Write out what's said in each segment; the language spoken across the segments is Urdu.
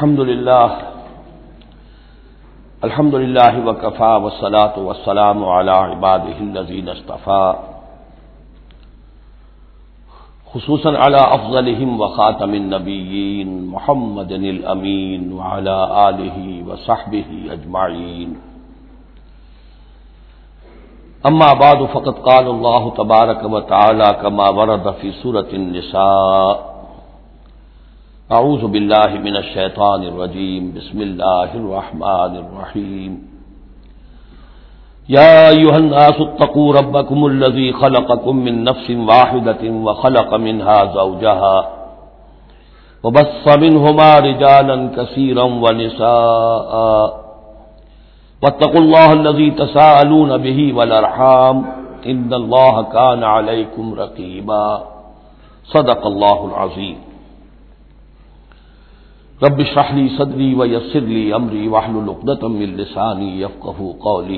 الحمد للہ وکفى والصلاة والسلام على عباده الذين اصطفى خصوصا على افضلهم وخاتم النبيين محمد الامين وعلى آله وصحبه اجمعين. اما بعد فقد قال الله تبارك وتعالى كما ورد في سورة النساء: اعوذ باللہ من الشیطان الرجیم بسم اللہ الرحمن الرحیم. یا ایھا الناس اتقوا ربکم الذی خلقکم من نفس واحدۃ وخلق منها زوجها وبث منهما رجالا کثیرا ونساء واتقوا اللہ الذی تساءلون به والارحام ان اللہ کان علیکم رقیبا. صدق اللہ العظیم. رب اشرح لي صدري ويسر لي امري واحلل عقدة من لساني يفقهوا قولي.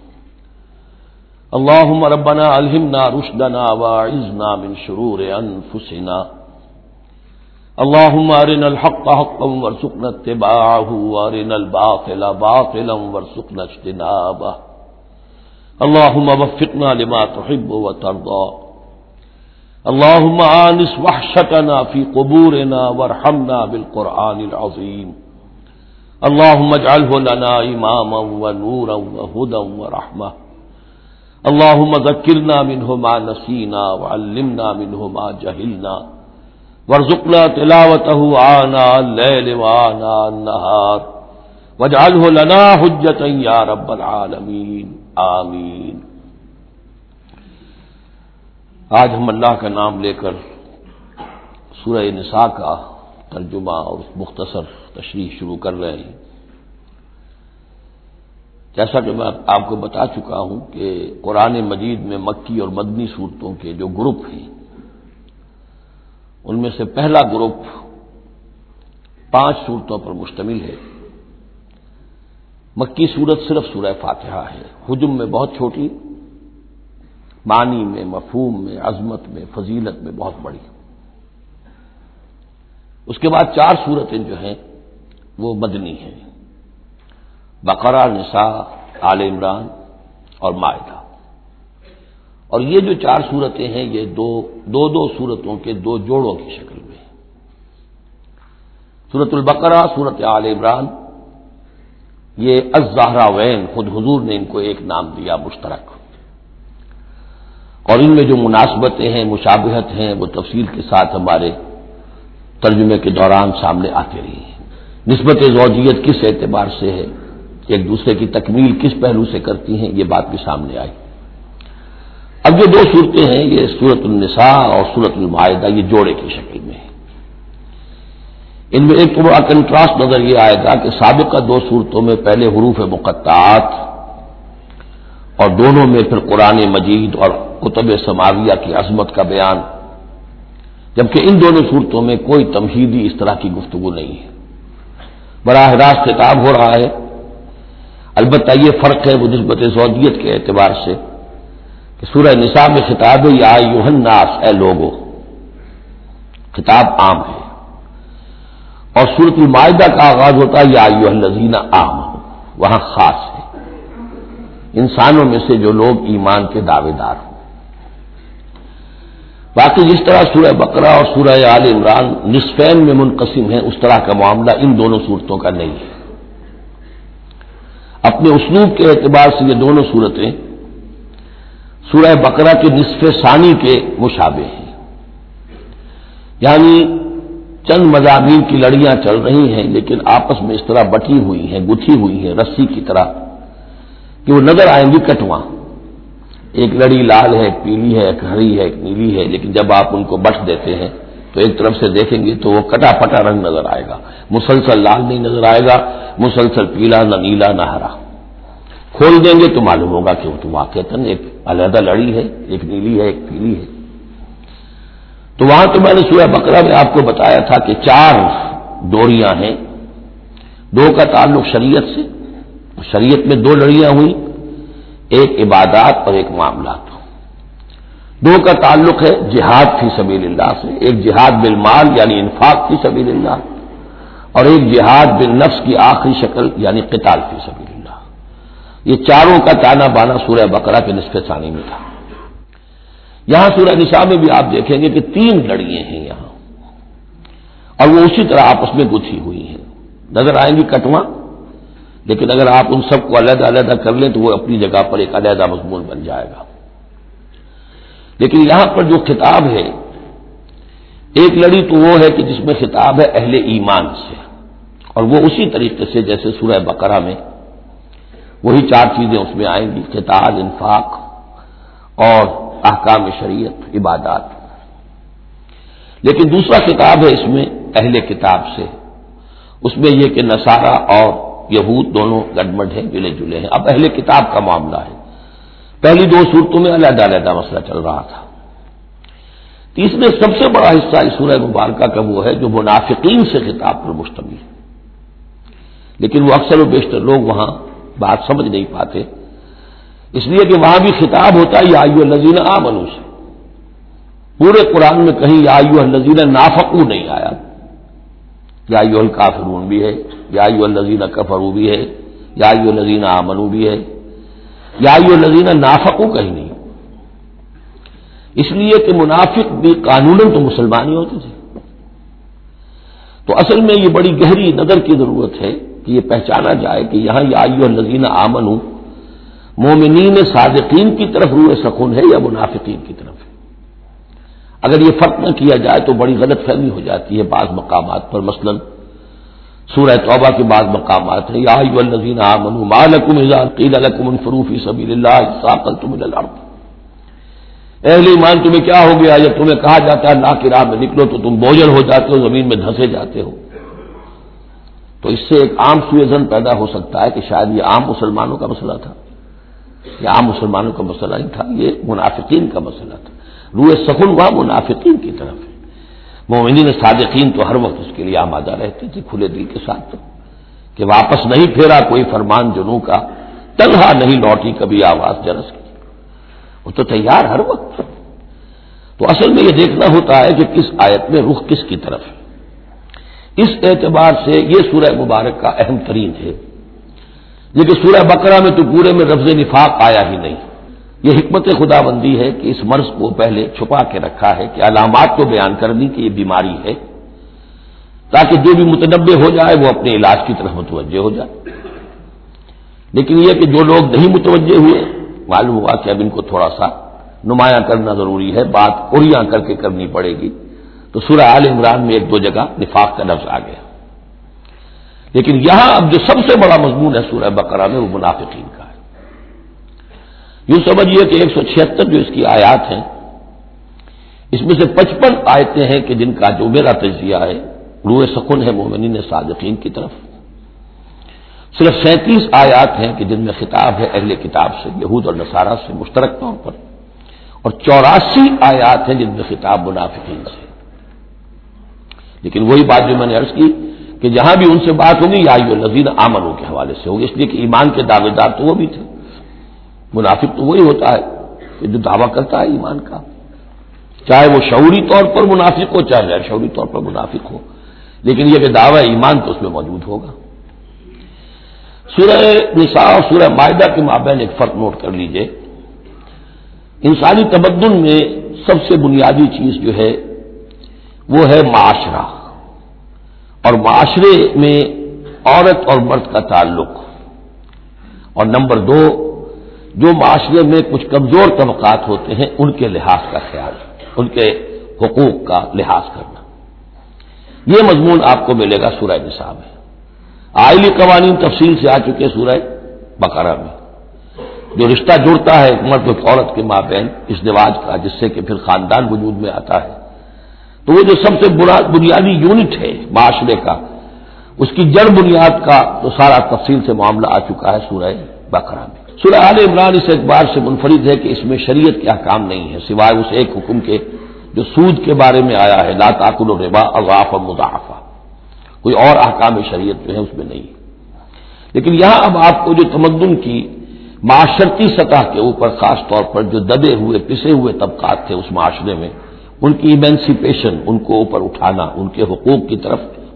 اللهم ربنا الهمنا رشدنا واعذنا من شرور انفسنا. اللهم ارنا الحق حقا وارزقنا اتباعه وارنا الباطل باطلا وارزقنا اجتنابه. اللهم وفقنا لما تحب وترضى. اللهم آنس وحشتنا في قبورنا وارحمنا بالقرآن العظيم. اللهم اجعله لنا إماما ونورا وهدى ورحمة. اللهم ذكرنا منه ما نسينا وعلمنا منه ما جهلنا وارزقنا تلاوته آناء الليل وآناء النهار واجعله لنا حجة يا رب العالمين آمين. آج ہم اللہ کا نام لے کر سورہ نساء کا ترجمہ اور مختصر تشریح شروع کر رہے ہیں. جیسا کہ میں آپ کو بتا چکا ہوں کہ قرآن مجید میں مکی اور مدنی صورتوں کے جو گروپ ہیں ان میں سے پہلا گروپ 5 صورتوں پر مشتمل ہے. مکی صورت صرف سورہ فاتحہ ہے، حجم میں بہت چھوٹی، معنی میں، مفہوم میں، عظمت میں، فضیلت میں بہت بڑی. اس کے بعد 4 صورتیں جو ہیں وہ مدنی ہیں: بقرہ، نساء، آل عمران اور مائدہ. اور یہ جو 4 صورتیں ہیں یہ دو صورتوں کے 2 جوڑوں کی شکل میں ہیں. سورۃ البقرہ، سورۃ آل عمران، یہ الزہراوین، خود حضور نے ان کو ایک نام دیا مشترک، اور ان میں جو مناسبتیں ہیں، مشابہت ہیں، وہ تفصیل کے ساتھ ہمارے ترجمے کے دوران سامنے آتی رہی ہیں. نسبت زوجیت کس اعتبار سے ہے، ایک دوسرے کی تکمیل کس پہلو سے کرتی ہیں، یہ بات بھی سامنے آئی. اب جو 2 صورتیں ہیں یہ سورۃ النساء اور سورۃ المائدہ، یہ جوڑے کی شکل میں ہیں. ان میں ایک تو بڑا کنٹراسٹ نظر یہ آئے گا کہ سابقہ 2 صورتوں میں پہلے حروف مقطعات اور دونوں میں پھر قرآن مجید اور کتب سماویہ کی عظمت کا بیان، جبکہ ان دونوں صورتوں میں کوئی تمہیدی اس طرح کی گفتگو نہیں ہے، براہ راست خطاب ہو رہا ہے. البتہ یہ فرق ہے وہ نسبت زوجیت کے اعتبار سے کہ سورہ نساء میں خطاب ہے یا ایھا الناس، اے لوگو، خطاب عام ہے، اور سورۃ المائدہ کا آغاز ہوتا ہے یا ایھا الذین آمنوا، وہاں خاص ہے، انسانوں میں سے جو لوگ ایمان کے دعوے دار ہوں. باقی جس طرح سورہ بقرہ اور سورہ آل عمران نصفین میں منقسم ہیں، اس طرح کا معاملہ ان دونوں صورتوں کا نہیں ہے. اپنے اسلوب کے اعتبار سے یہ دونوں صورتیں سورہ بقرہ کے نصف ثانی کے مشابہ ہیں، یعنی چند مضامین کی لڑیاں چل رہی ہیں لیکن آپس میں اس طرح بٹی ہوئی ہیں، گتھی ہوئی ہیں رسی کی طرح کہ وہ نظر آئیں گی کٹواں. ایک لڑی لال ہے، ایک پیلی ہے، ایک ہری ہے، ایک نیلی ہے، لیکن جب آپ ان کو بٹ دیتے ہیں تو ایک طرف سے دیکھیں گے تو وہ کٹا پٹا رنگ نظر آئے گا، مسلسل لال نہیں نظر آئے گا، مسلسل پیلا، نہ نیلا نہ ہرا. کھول دیں گے تو معلوم ہوگا کہ وہ تو واقعتاً ایک علیحدہ لڑی ہے، ایک نیلی ہے، ایک پیلی ہے. تو وہاں تو میں نے سورہ بقرہ میں آپ کو بتایا تھا کہ 4 ڈوریاں ہیں، 2 کا تعلق شریعت سے، شریعت میں 2 لڑیاں ہوئی، ایک عبادات اور ایک معاملات. 2 کا تعلق ہے جہاد فی سبیل اللہ سے، ایک جہاد بالمال یعنی انفاق فی سبیل اللہ، اور ایک جہاد بالنفس کی آخری شکل یعنی قتال فی سبیل اللہ. یہ چاروں کا تانا بانا سورہ بقرہ کے نصف ثانی میں تھا. یہاں سورہ نساء میں بھی آپ دیکھیں گے کہ 3 لڑیاں ہیں یہاں، اور وہ اسی طرح آپس میں گتھی ہوئی ہیں. نظر آئیں گی کٹواں، لیکن اگر آپ ان سب کو علیحدہ علیحدہ کر لیں تو وہ اپنی جگہ پر ایک علیحدہ مضمون بن جائے گا. لیکن یہاں پر جو خطاب ہے، ایک لڑی تو وہ ہے کہ جس میں خطاب ہے اہل ایمان سے، اور وہ اسی طریقے سے جیسے سورہ بقرہ میں وہی 4 چیزیں اس میں آئیں گی: قتال، انفاق اور احکام شریعت، عبادات. لیکن دوسرا خطاب ہے اس میں اہل کتاب سے. اس میں یہ کہ نصارہ اور یہود دونوں گڈمڈ ہیں، ملے جلے ہیں. اب اہل کتاب کا معاملہ ہے. پہلی 2 صورتوں میں علیحدہ علیحدہ مسئلہ چل رہا تھا. تیسرے سب سے بڑا حصہ اس سورہ مبارکہ کا وہ ہے جو منافقین سے خطاب پر مشتمل ہے. لیکن وہ اکثر و بیشتر لوگ وہاں بات سمجھ نہیں پاتے، اس لیے کہ وہاں بھی خطاب ہوتا ہے یا ایھا الذین آمنوا سے. پورے قرآن میں کہیں یا ایھا الذین نافقوا نہیں آیا. یا ایھا الکافرون بھی ہے، یا ایھا الذین کفروا بھی ہے، یا ایھا الذین آمنوا بھی ہے، یا ایھا الذین نافقوا کہیں نہیں. اس لیے کہ منافق بھی قانوناً تو مسلمان ہی ہوتے تھے. تو اصل میں یہ بڑی گہری نظر کی ضرورت ہے کہ یہ پہچانا جائے کہ یہاں یا ایھا الذین آمنوا مومنین صادقین کی طرف روح سکون ہے یا منافقین کی طرف ہے. اگر یہ فرق نہ کیا جائے تو بڑی غلط فہمی ہو جاتی ہے بعض مقامات پر. مثلا سورہ توبہ کے بعض مقامات ہیں یا ایھا الذین آمنوا ما لکم اذا قیل لکم انفروا فی سبیل اللہ اثاقلتم الی الارض. اہل ایمان تمہیں کیا ہو گیا جب تمہیں کہا جاتا ہے اللہ کی راہ میں نکلو تو تم بوجھل ہو جاتے ہو، زمین میں دھنسے جاتے ہو. تو اس سے ایک عام سوء ظن پیدا ہو سکتا ہے کہ شاید یہ عام مسلمانوں کا مسئلہ تھا. یہ عام مسلمانوں کا مسئلہ نہیں تھا، یہ منافقین کا مسئلہ تھا. روح سخن وہاں منافقین کی طرف ہے. مومنین صادقین تو ہر وقت اس کے لیے آمادہ رہتے تھے کھلے دل کے ساتھ، تو کہ واپس نہیں پھیرا کوئی فرمان جنوں کا، تنہا نہیں لوٹی کبھی آواز جرس کی. وہ تو تیار ہر وقت. تو اصل میں یہ دیکھنا ہوتا ہے کہ کس آیت میں رخ کس کی طرف ہے. اس اعتبار سے یہ سورہ مبارک کا اہم ترین ہے. لیکن سورہ بقرہ میں تو پورے میں لفظ نفاق آیا ہی نہیں. یہ حکمت خدا بندی ہے کہ اس مرض کو پہلے چھپا کے رکھا ہے، کہ علامات تو بیان کر دی کہ یہ بیماری ہے، تاکہ جو بھی متنبع ہو جائے وہ اپنے علاج کی طرف متوجہ ہو جائے. لیکن یہ کہ جو لوگ نہیں متوجہ ہوئے، معلوم ہوا کہ اب ان کو تھوڑا سا نمایاں کرنا ضروری ہے، بات اوریاں کر کے کرنی پڑے گی. تو سورہ آل عمران میں 1-2 جگہ نفاق کا لفظ آ گیا. لیکن یہاں اب جو سب سے بڑا مضمون ہے سورہ بقرہ میں وہ منافقین کا ہے. یوں سمجھیے کہ 176 جو اس کی آیات ہیں، اس میں سے 55 آیتیں ہیں کہ جن کا جو میرا تجزیہ ہے روح سکون ہے مومنین صادقین کی طرف. صرف 37 آیات ہیں کہ جن میں خطاب ہے اہل کتاب سے، یہود اور نصارہ سے مشترک طور پر، اور 84 آیات ہیں جن میں خطاب منافقین سے. لیکن وہی بات جو میں نے عرض کی کہ جہاں بھی ان سے بات ہوگی یا ایھا الذین آمنوا کے حوالے سے ہوگی، اس لیے کہ ایمان کے دعوے دار تو وہ بھی تھے. منافق تو وہی ہوتا ہے کہ جو دعویٰ کرتا ہے ایمان کا، چاہے وہ شعوری طور پر منافق ہو چاہے غیر شعوری طور پر منافق ہو، لیکن یہ کہ دعویٰ ایمان تو اس میں موجود ہوگا. سورہ نساء اور سورہ مائدہ کے مابین ایک فرق نوٹ کر لیجئے. انسانی تمدن میں سب سے بنیادی چیز جو ہے وہ ہے معاشرہ، اور معاشرے میں عورت اور مرد کا تعلق. اور نمبر 2، جو معاشرے میں کچھ کمزور طبقات ہوتے ہیں ان کے لحاظ کا خیال، ان کے حقوق کا لحاظ کرنا. یہ مضمون آپ کو ملے گا سورہ نساء میں. آئلی قوانین تفصیل سے آ چکے سورہ بقرہ میں. جو رشتہ جڑتا ہے مرد و عورت کے مابین ازدواج کا، جس سے کہ پھر خاندان وجود میں آتا ہے، تو وہ جو سب سے بنیادی یونٹ ہے معاشرے کا، اس کی جڑ بنیاد کا تو سارا تفصیل سے معاملہ آ چکا ہے سورہ بقرہ میں. سورہ آل عمران اس اعتبار سے منفرد ہے کہ اس میں شریعت کے احکام نہیں ہے سوائے اس ایک حکم کے جو سود کے بارے میں آیا ہے، لا تاکلوا الربا اضعافا مضاعفا. کوئی اور احکام شریعت جو ہے اس میں نہیں. لیکن یہاں اب آپ کو جو تمدن کی معاشرتی سطح کے اوپر خاص طور پر جو دبے ہوئے پسے ہوئے طبقات تھے اس معاشرے میں، ان کی ایمینسیپیشن، ان کو اوپر اٹھانا، ان کے حقوق کی طرف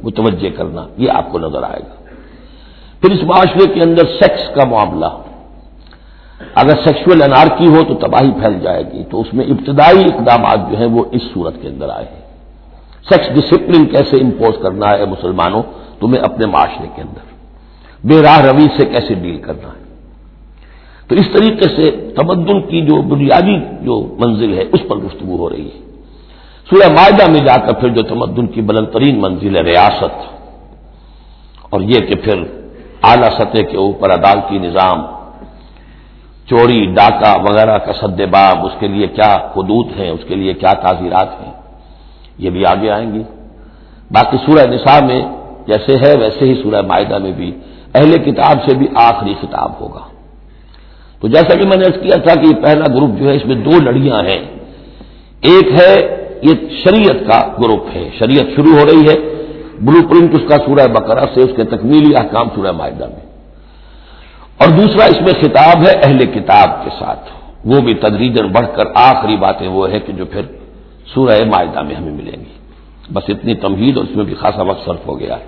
متوجہ کرنا، یہ آپ کو نظر آئے گا۔ پھر اس معاشرے کے اندر سیکس کا معاملہ، اگر سیکشول انارکی ہو تو تباہی پھیل جائے گی، تو اس میں ابتدائی اقدامات جو ہیں وہ اس صورت کے اندر آئے ہیں۔ سیکس ڈسپلن کیسے امپوز کرنا ہے مسلمانوں تمہیں اپنے معاشرے کے اندر، بے راہ روی سے کیسے ڈیل کرنا ہے۔ تو اس طریقے سے تمدن کی جو بنیادی جو منزل ہے اس پر گفتگو ہو رہی ہے۔ سورہ مائدہ میں جا کر پھر جو تمدن کی بلند ترین منزل ہے ریاست، اور یہ کہ پھر اعلیٰ سطح کے اوپر عدالتی نظام، چوری ڈاکہ وغیرہ کا سد باب، اس کے لیے کیا حدود ہیں، اس کے لیے کیا تعزیرات ہیں، یہ بھی آگے آئیں گی۔ باقی سورہ نساء میں جیسے ہے ویسے ہی سورہ مائدہ میں بھی اہل کتاب سے بھی آخری خطاب ہوگا۔ تو جیسا کہ میں نے عرض کیا تھا کہ یہ پہلا گروپ جو ہے اس میں دو لڑیاں ہیں، ایک ہے یہ شریعت کا گروپ ہے، شریعت شروع ہو رہی ہے، بلو پرنٹ اس کا سورہ بقرہ سے، اس کے تکمیلی احکام سورہ مائدہ میں، اور دوسرا اس میں خطاب ہے اہل کتاب کے ساتھ، وہ بھی تدریجاً بڑھ کر آخری باتیں وہ ہے کہ جو پھر سورہ مائدہ میں ہمیں ملیں گی۔ بس اتنی تمہید اور اس میں بھی خاصا وقت صرف ہو گیا ہے۔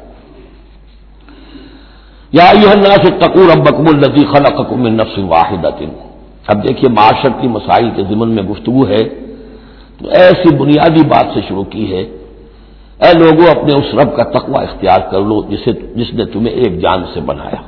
یا ایھا الناس اتقوا ربکم الذی خلقکم من نفس واحدۃ۔ اب دیکھیے معاشرتی مسائل کے ضمن میں گفتگو ہے تو ایسی بنیادی بات سے شروع کی ہے، اے لوگوں اپنے اس رب کا تقوی اختیار کر لو جس نے تمہیں ایک جان سے بنایا،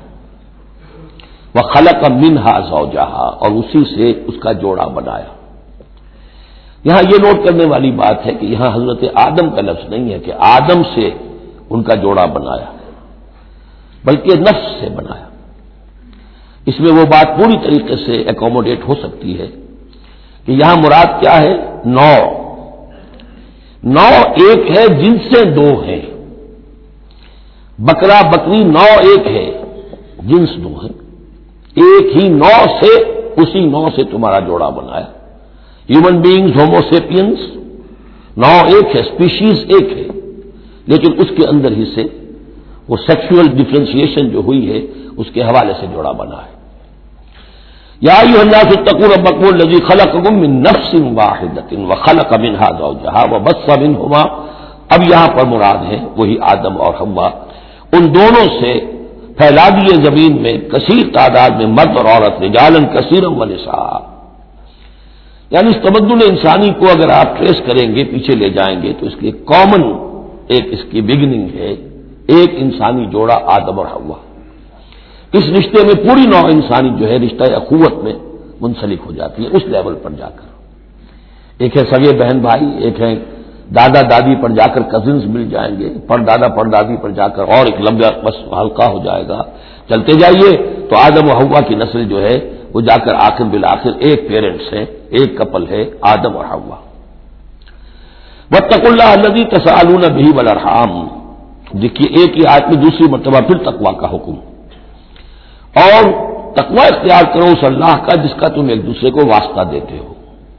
وخلق منھا زوجھا، اور اسی سے اس کا جوڑا بنایا۔ یہاں یہ نوٹ کرنے والی بات ہے کہ یہاں حضرت آدم کا لفظ نہیں ہے کہ آدم سے ان کا جوڑا بنایا، بلکہ نفس سے بنایا۔ اس میں وہ بات پوری طریقے سے ایکوموڈیٹ ہو سکتی ہے کہ یہاں مراد کیا ہے، نو ایک ہے، جن سے دو ہیں، بکرا بکری نو ایک ہے، جنس دو ہے، ایک ہی نو سے، اسی نو سے تمہارا جوڑا بنایا۔ ہیومن بینگز ہوموسیپینس نو ایک ہے، اسپیشیز ایک ہے، لیکن اس کے اندر ہی سے وہ سیکشول ڈفرینشیشن جو ہوئی ہے اس کے حوالے سے جوڑا بنا ہے۔ یا ایھا الناس اتقوا ربکم الذی خلقکم من نفس واحدۃ وخلق منھا زوجھا وبث منھما، اب یہاں پر مراد ہے وہی آدم اور حوا، ان دونوں سے پھیلا دیے زمین میں کثیر تعداد میں مرد اور عورت، رجالا کثیرا ونساء۔ یعنی اس تمدن انسانی کو اگر آپ ٹریس کریں گے، پیچھے لے جائیں گے، تو اس کی کامن ایک اس کی بگننگ ہے، ایک انسانی جوڑا آدم اور حوا۔ اس رشتے میں پوری نوع انسانی جو ہے رشتہ اخوت میں منسلک ہو جاتی ہے اس لیول پر جا کر۔ ایک ہے سگے بہن بھائی، ایک ہے دادا دادی پر جا کر کزنز مل جائیں گے، پردادا پردادی پر جا کر اور ایک لمبا بس حلقہ ہو جائے گا، چلتے جائیے تو آدم و حوا کی نسل جو ہے وہ جا کر آخر بالآخر ایک پیرنٹس ہے، ایک کپل ہے، آدم اور حوا۔ واتقوا اللہ الذی تساءلون بہ والارحام، دیکھیے ایک ہی آیت میں دوسری مرتبہ پھر تقوی کا حکم، اور تقوی اختیار کرو اس اللہ کا جس کا تم ایک دوسرے کو واسطہ دیتے ہو۔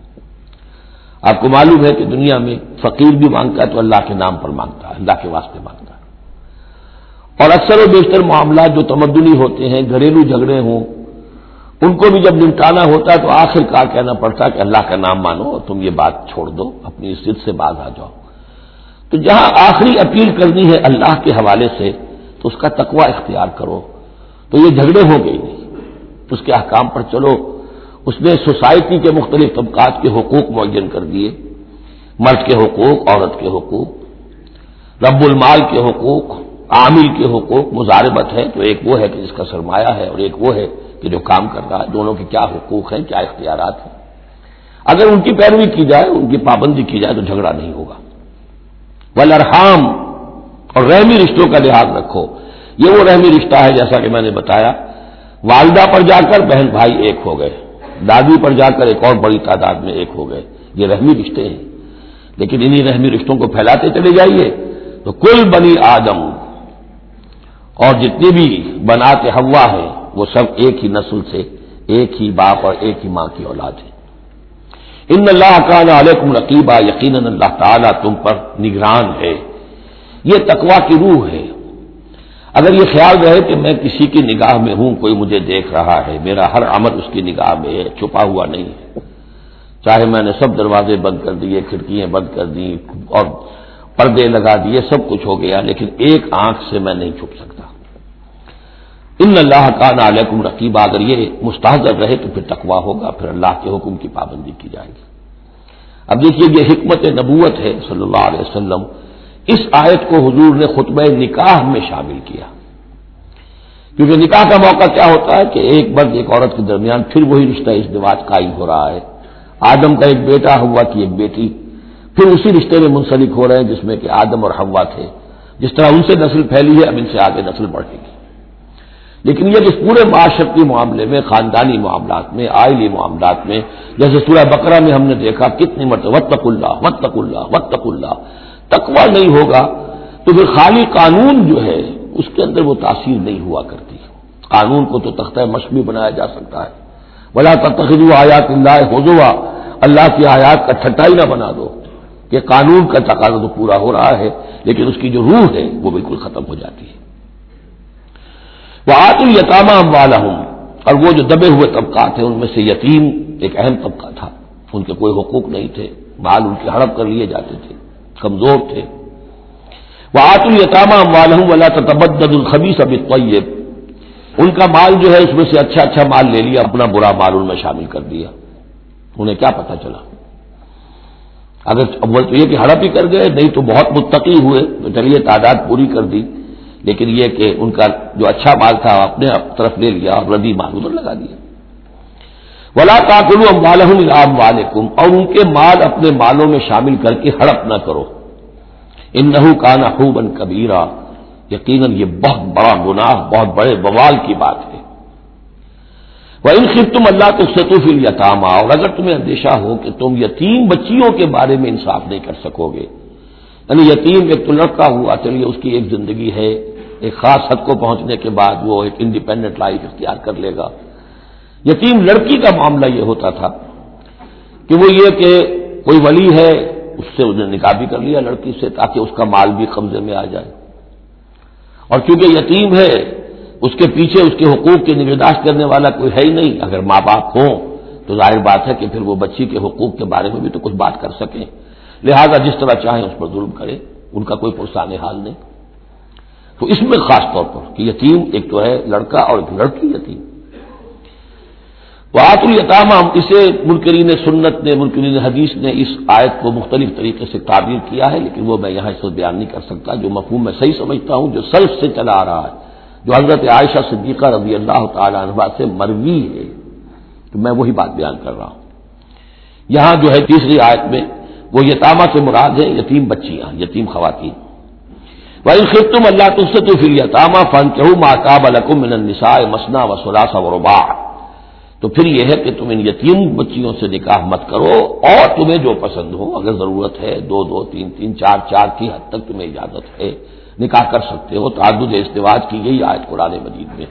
آپ کو معلوم ہے کہ دنیا میں فقیر بھی مانگتا ہے تو اللہ کے نام پر مانگتا ہے، اللہ کے واسطے مانگتا ہے، اور اکثر و بیشتر معاملات جو تمدنی ہوتے ہیں، گھریلو جھگڑے ہوں، ان کو بھی جب نمٹانا ہوتا ہے تو آخر کار کہنا پڑتا ہے کہ اللہ کا نام مانو اور تم یہ بات چھوڑ دو، اپنی ضد سے باز آ جاؤ۔ تو جہاں آخری اپیل کرنی ہے اللہ کے حوالے سے تو اس کا تقوی اختیار کرو، تو یہ جھگڑے ہو گئی نہیں، اس کے احکام پر چلو۔ اس نے سوسائٹی کے مختلف طبقات کے حقوق معین کر دیے، مرد کے حقوق، عورت کے حقوق، رب المال کے حقوق، عامل کے حقوق، مضاربت ہے تو ایک وہ ہے کہ جس کا سرمایہ ہے اور ایک وہ ہے کہ جو کام کر رہا ہے، دونوں کے کیا حقوق ہیں، کیا اختیارات ہیں۔ اگر ان کی پیروی کی جائے، ان کی پابندی کی جائے تو جھگڑا نہیں ہوگا۔ والارحام، اور رحمی رشتوں کا لحاظ رکھو۔ یہ وہ رحمی رشتہ ہے جیسا کہ میں نے بتایا، والدہ پر جا کر بہن بھائی ایک ہو گئے، دادی پر جا کر ایک اور بڑی تعداد میں ایک ہو گئے، یہ رحمی رشتے ہیں۔ لیکن انہی رحمی رشتوں کو پھیلاتے چلے جائیے تو کل بنی آدم، اور جتنی بھی بنات حوا ہیں وہ سب ایک ہی نسل سے، ایک ہی باپ اور ایک ہی ماں کی اولاد ہے۔ ان اللہ کان علیکم رقیبا، یقیناً اللہ تعالیٰ تم پر نگران ہے۔ یہ تقوی کی روح ہے۔ اگر یہ خیال رہے کہ میں کسی کی نگاہ میں ہوں، کوئی مجھے دیکھ رہا ہے، میرا ہر عمل اس کی نگاہ میں ہے، چھپا ہوا نہیں ہے، چاہے میں نے سب دروازے بند کر دیے، کھڑکیاں بند کر دی پردے لگا دیے، سب کچھ ہو گیا، لیکن ایک آنکھ سے میں نہیں چھپ سکتا۔ ان اللہ کان علیکم رقیبا، اگر یہ مستحضر رہے تو پھر تقویٰ ہوگا، پھر اللہ کے حکم کی پابندی کی جائے گی۔ اب دیکھیے یہ حکمت نبوت ہے صلی اللہ علیہ وسلم، اس آیت کو حضور نے خطبہ نکاح میں شامل کیا، کیونکہ نکاح کا موقع کیا ہوتا ہے کہ ایک مرد ایک عورت کے درمیان پھر وہی رشتہ ازدواج قائم ہو رہا ہے، آدم کا ایک بیٹا، حوا کی ایک بیٹی، پھر اسی رشتے میں منسلک ہو رہے ہیں جس میں کہ آدم اور حوا تھے، جس طرح ان سے نسل پھیلی ہے اب ان سے آگے نسل بڑھے گی۔ لیکن یہ اس پورے معاشرتی معاملے میں، خاندانی معاملات میں، آئلی معاملات میں، جیسے سورہ بقرہ میں ہم نے دیکھا کتنی مرتبہ واتقوا اللہ واتقوا اللہ واتقوا اللہ، تقویٰ نہیں ہوگا تو پھر خالی قانون جو ہے اس کے اندر وہ تاثیر نہیں ہوا کرتی۔ قانون کو تو تختہ مشق بھی بنایا جا سکتا ہے، ولا تتخذوا آیات اللہ ہزوا، اللہ کی آیات کا ٹھٹائی نہ بنا دو، کہ قانون کا تقاضا تو پورا ہو رہا ہے لیکن اس کی جو روح ہے وہ بالکل ختم ہو جاتی ہے۔ وآتوا الیتامی اموالہم، اور وہ جو دبے ہوئے طبقات ہیں ان میں سے یتیم ایک اہم طبقہ تھا، ان کے کوئی حقوق نہیں تھے، مال ان کے ہڑپ کر لیے جاتے تھے، کمزور تھے۔ وآتوا الیتامی اموالہم ولا تتبدلوا الخبیث بالطیب، ان کا مال جو ہے اس میں سے اچھا اچھا مال لے لیا، اپنا برا مال ان میں شامل کر دیا۔ انہیں کیا پتہ چلا؟ اگر اول تو یہ کہ ہڑپ ہی کر گئے، نہیں تو بہت متقی ہوئے تو چلیے تعداد پوری کر دی، لیکن یہ کہ ان کا جو اچھا مال تھا اپنے طرف لے لیا اور ردی مال ادھر لگا دیا۔ ولا تاکلوا اموالہم الی اموالکم، اور ان کے مال اپنے مالوں میں شامل کر کے ہڑپ نہ کرو، انہ کان حوبا کبیرا، یقیناً یہ بہت بڑا گناہ، بہت بڑے بوال کی بات ہے۔ وَإِنْ خِفْتُمْ أَلَّا تُقْسِطُوا فِي الْيَتَامَىٰ، اور اگر تمہیں اندیشہ ہو کہ تم یتیم بچیوں کے بارے میں انصاف نہیں کر سکو گے، یعنی یتیم ایک تو لڑکا ہوا، چلیے اس کی ایک زندگی ہے، ایک خاص حد کو پہنچنے کے بعد وہ ایک انڈیپینڈنٹ لائف اختیار کر لے گا۔ یتیم لڑکی کا معاملہ یہ ہوتا تھا کہ وہ یہ کہ کوئی ولی ہے، اس سے انہیں نکاح بھی کر لیا لڑکی سے تاکہ اس کا مال بھی قبضے میں آ جائے، اور چونکہ یتیم ہے اس کے پیچھے اس کے حقوق کی نگہداشت کرنے والا کوئی ہے ہی نہیں، اگر ماں باپ ہوں تو ظاہر بات ہے کہ پھر وہ بچی کے حقوق کے بارے میں بھی تو کچھ بات کر سکیں، لہذا جس طرح چاہیں اس پر ظلم کرے، ان کا کوئی پرسان حال نہیں۔ تو اس میں خاص طور پر کہ یتیم ایک تو ہے لڑکا اور ایک لڑکی یتیم۔ وآتوا الیتامی، اسے منکرین سنت نے، منکرین حدیث نے اس آیت کو مختلف طریقے سے تعبیر کیا ہے، لیکن وہ میں یہاں اس وقت بیان نہیں کر سکتا۔ جو مفہوم میں صحیح سمجھتا ہوں، جو سلف سے چلا آ رہا ہے، جو حضرت عائشہ صدیقہ رضی اللہ تعالی عنہا سے مروی ہے، تو میں وہی بات بیان کر رہا ہوں۔ یہاں جو ہے تیسری آیت میں وہ یتامہ سے مراد ہے یتیم بچیاں، یتیم خواتین۔ وَإِنْ خِفْتُمْ أَلَّا تُقْسِطُوا فِي الْيَتَامَىٰ فَانكِحُوا مَا طَابَ لَكُم مِّنَ النِّسَاءِ مَثْنَىٰ وَثُلَاثَ وَرُبَاعَ، تو پھر یہ ہے کہ تم ان یتیم بچیوں سے نکاح مت کرو، اور تمہیں جو پسند ہو، اگر ضرورت ہے دو دو تین تین چار چار کی حد تک تمہیں اجازت ہے، نکاح کر سکتے ہو۔ تعدد ازدواج کی یہی آیت قرآن مجید میں،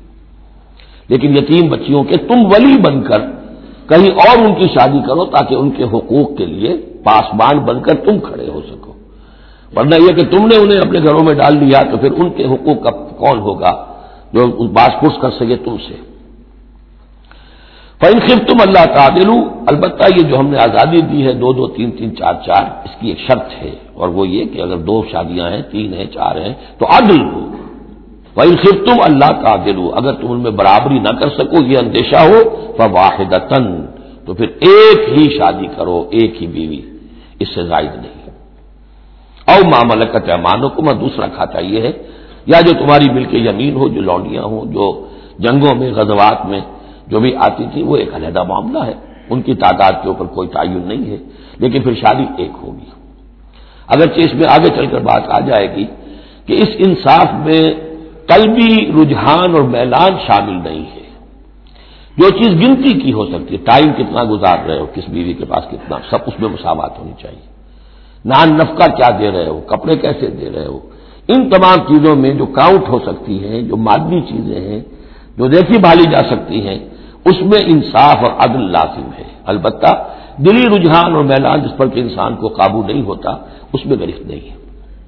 لیکن یتیم بچیوں کے تم ولی بن کر کہیں اور ان کی شادی کرو تاکہ ان کے حقوق کے لیے پاسبان بن کر تم کھڑے ہو سکو، ورنہ یہ کہ تم نے انہیں اپنے گھروں میں ڈال دیا تو پھر ان کے حقوق کا کون ہوگا جو باز پرس کر سکے تم سے۔ فَإِنْ خِفْتُمْ أَلَّا تَعْدِلُوا، البتہ یہ جو ہم نے آزادی دی ہے دو دو تین تین چار چار، اس کی ایک شرط ہے، اور وہ یہ کہ اگر دو شادیاں ہیں، تین ہیں، چار ہیں تو عدل ہو۔ وَإِنْ خِفْتُمْ أَلَّا تَعْدِلُوا، اگر تم ان میں برابری نہ کر سکو، یہ اندیشہ ہو، فَوَاحِدَةً، تو پھر ایک ہی شادی کرو، ایک ہی بیوی، اس سے زائد نہیں۔ او ما ملکت ایمانکم، اور دوسرا کھاتا یہ ہے، یا جو تمہاری ملک یمین ہو، جو لونڈیاں ہوں، جو جنگوں میں غزوات میں جو بھی آتی تھی، وہ ایک علیحدہ معاملہ ہے، ان کی تعداد کے اوپر کوئی تعین نہیں ہے، لیکن پھر شادی ایک ہوگی۔ اگرچہ اس میں آگے چل کر بات آ جائے گی کہ اس انصاف میں قلبی رجحان اور میلان شامل نہیں ہے، جو چیز گنتی کی ہو سکتی ہے، ٹائم کتنا گزار رہے ہو، کس بیوی کے پاس کتنا، سب اس میں مساوات ہونی چاہیے۔ نان نفقہ کیا دے رہے ہو، کپڑے کیسے دے رہے ہو، ان تمام چیزوں میں جو کاؤنٹ ہو سکتی ہیں، جو مادی چیزیں ہیں، جو دیکھی بھالی جا سکتی ہیں، اس میں انصاف اور عدل لازم ہے۔ البتہ دلی رجحان اور میلان جس پر کہ انسان کو قابو نہیں ہوتا، اس میں گرفت نہیں ہے۔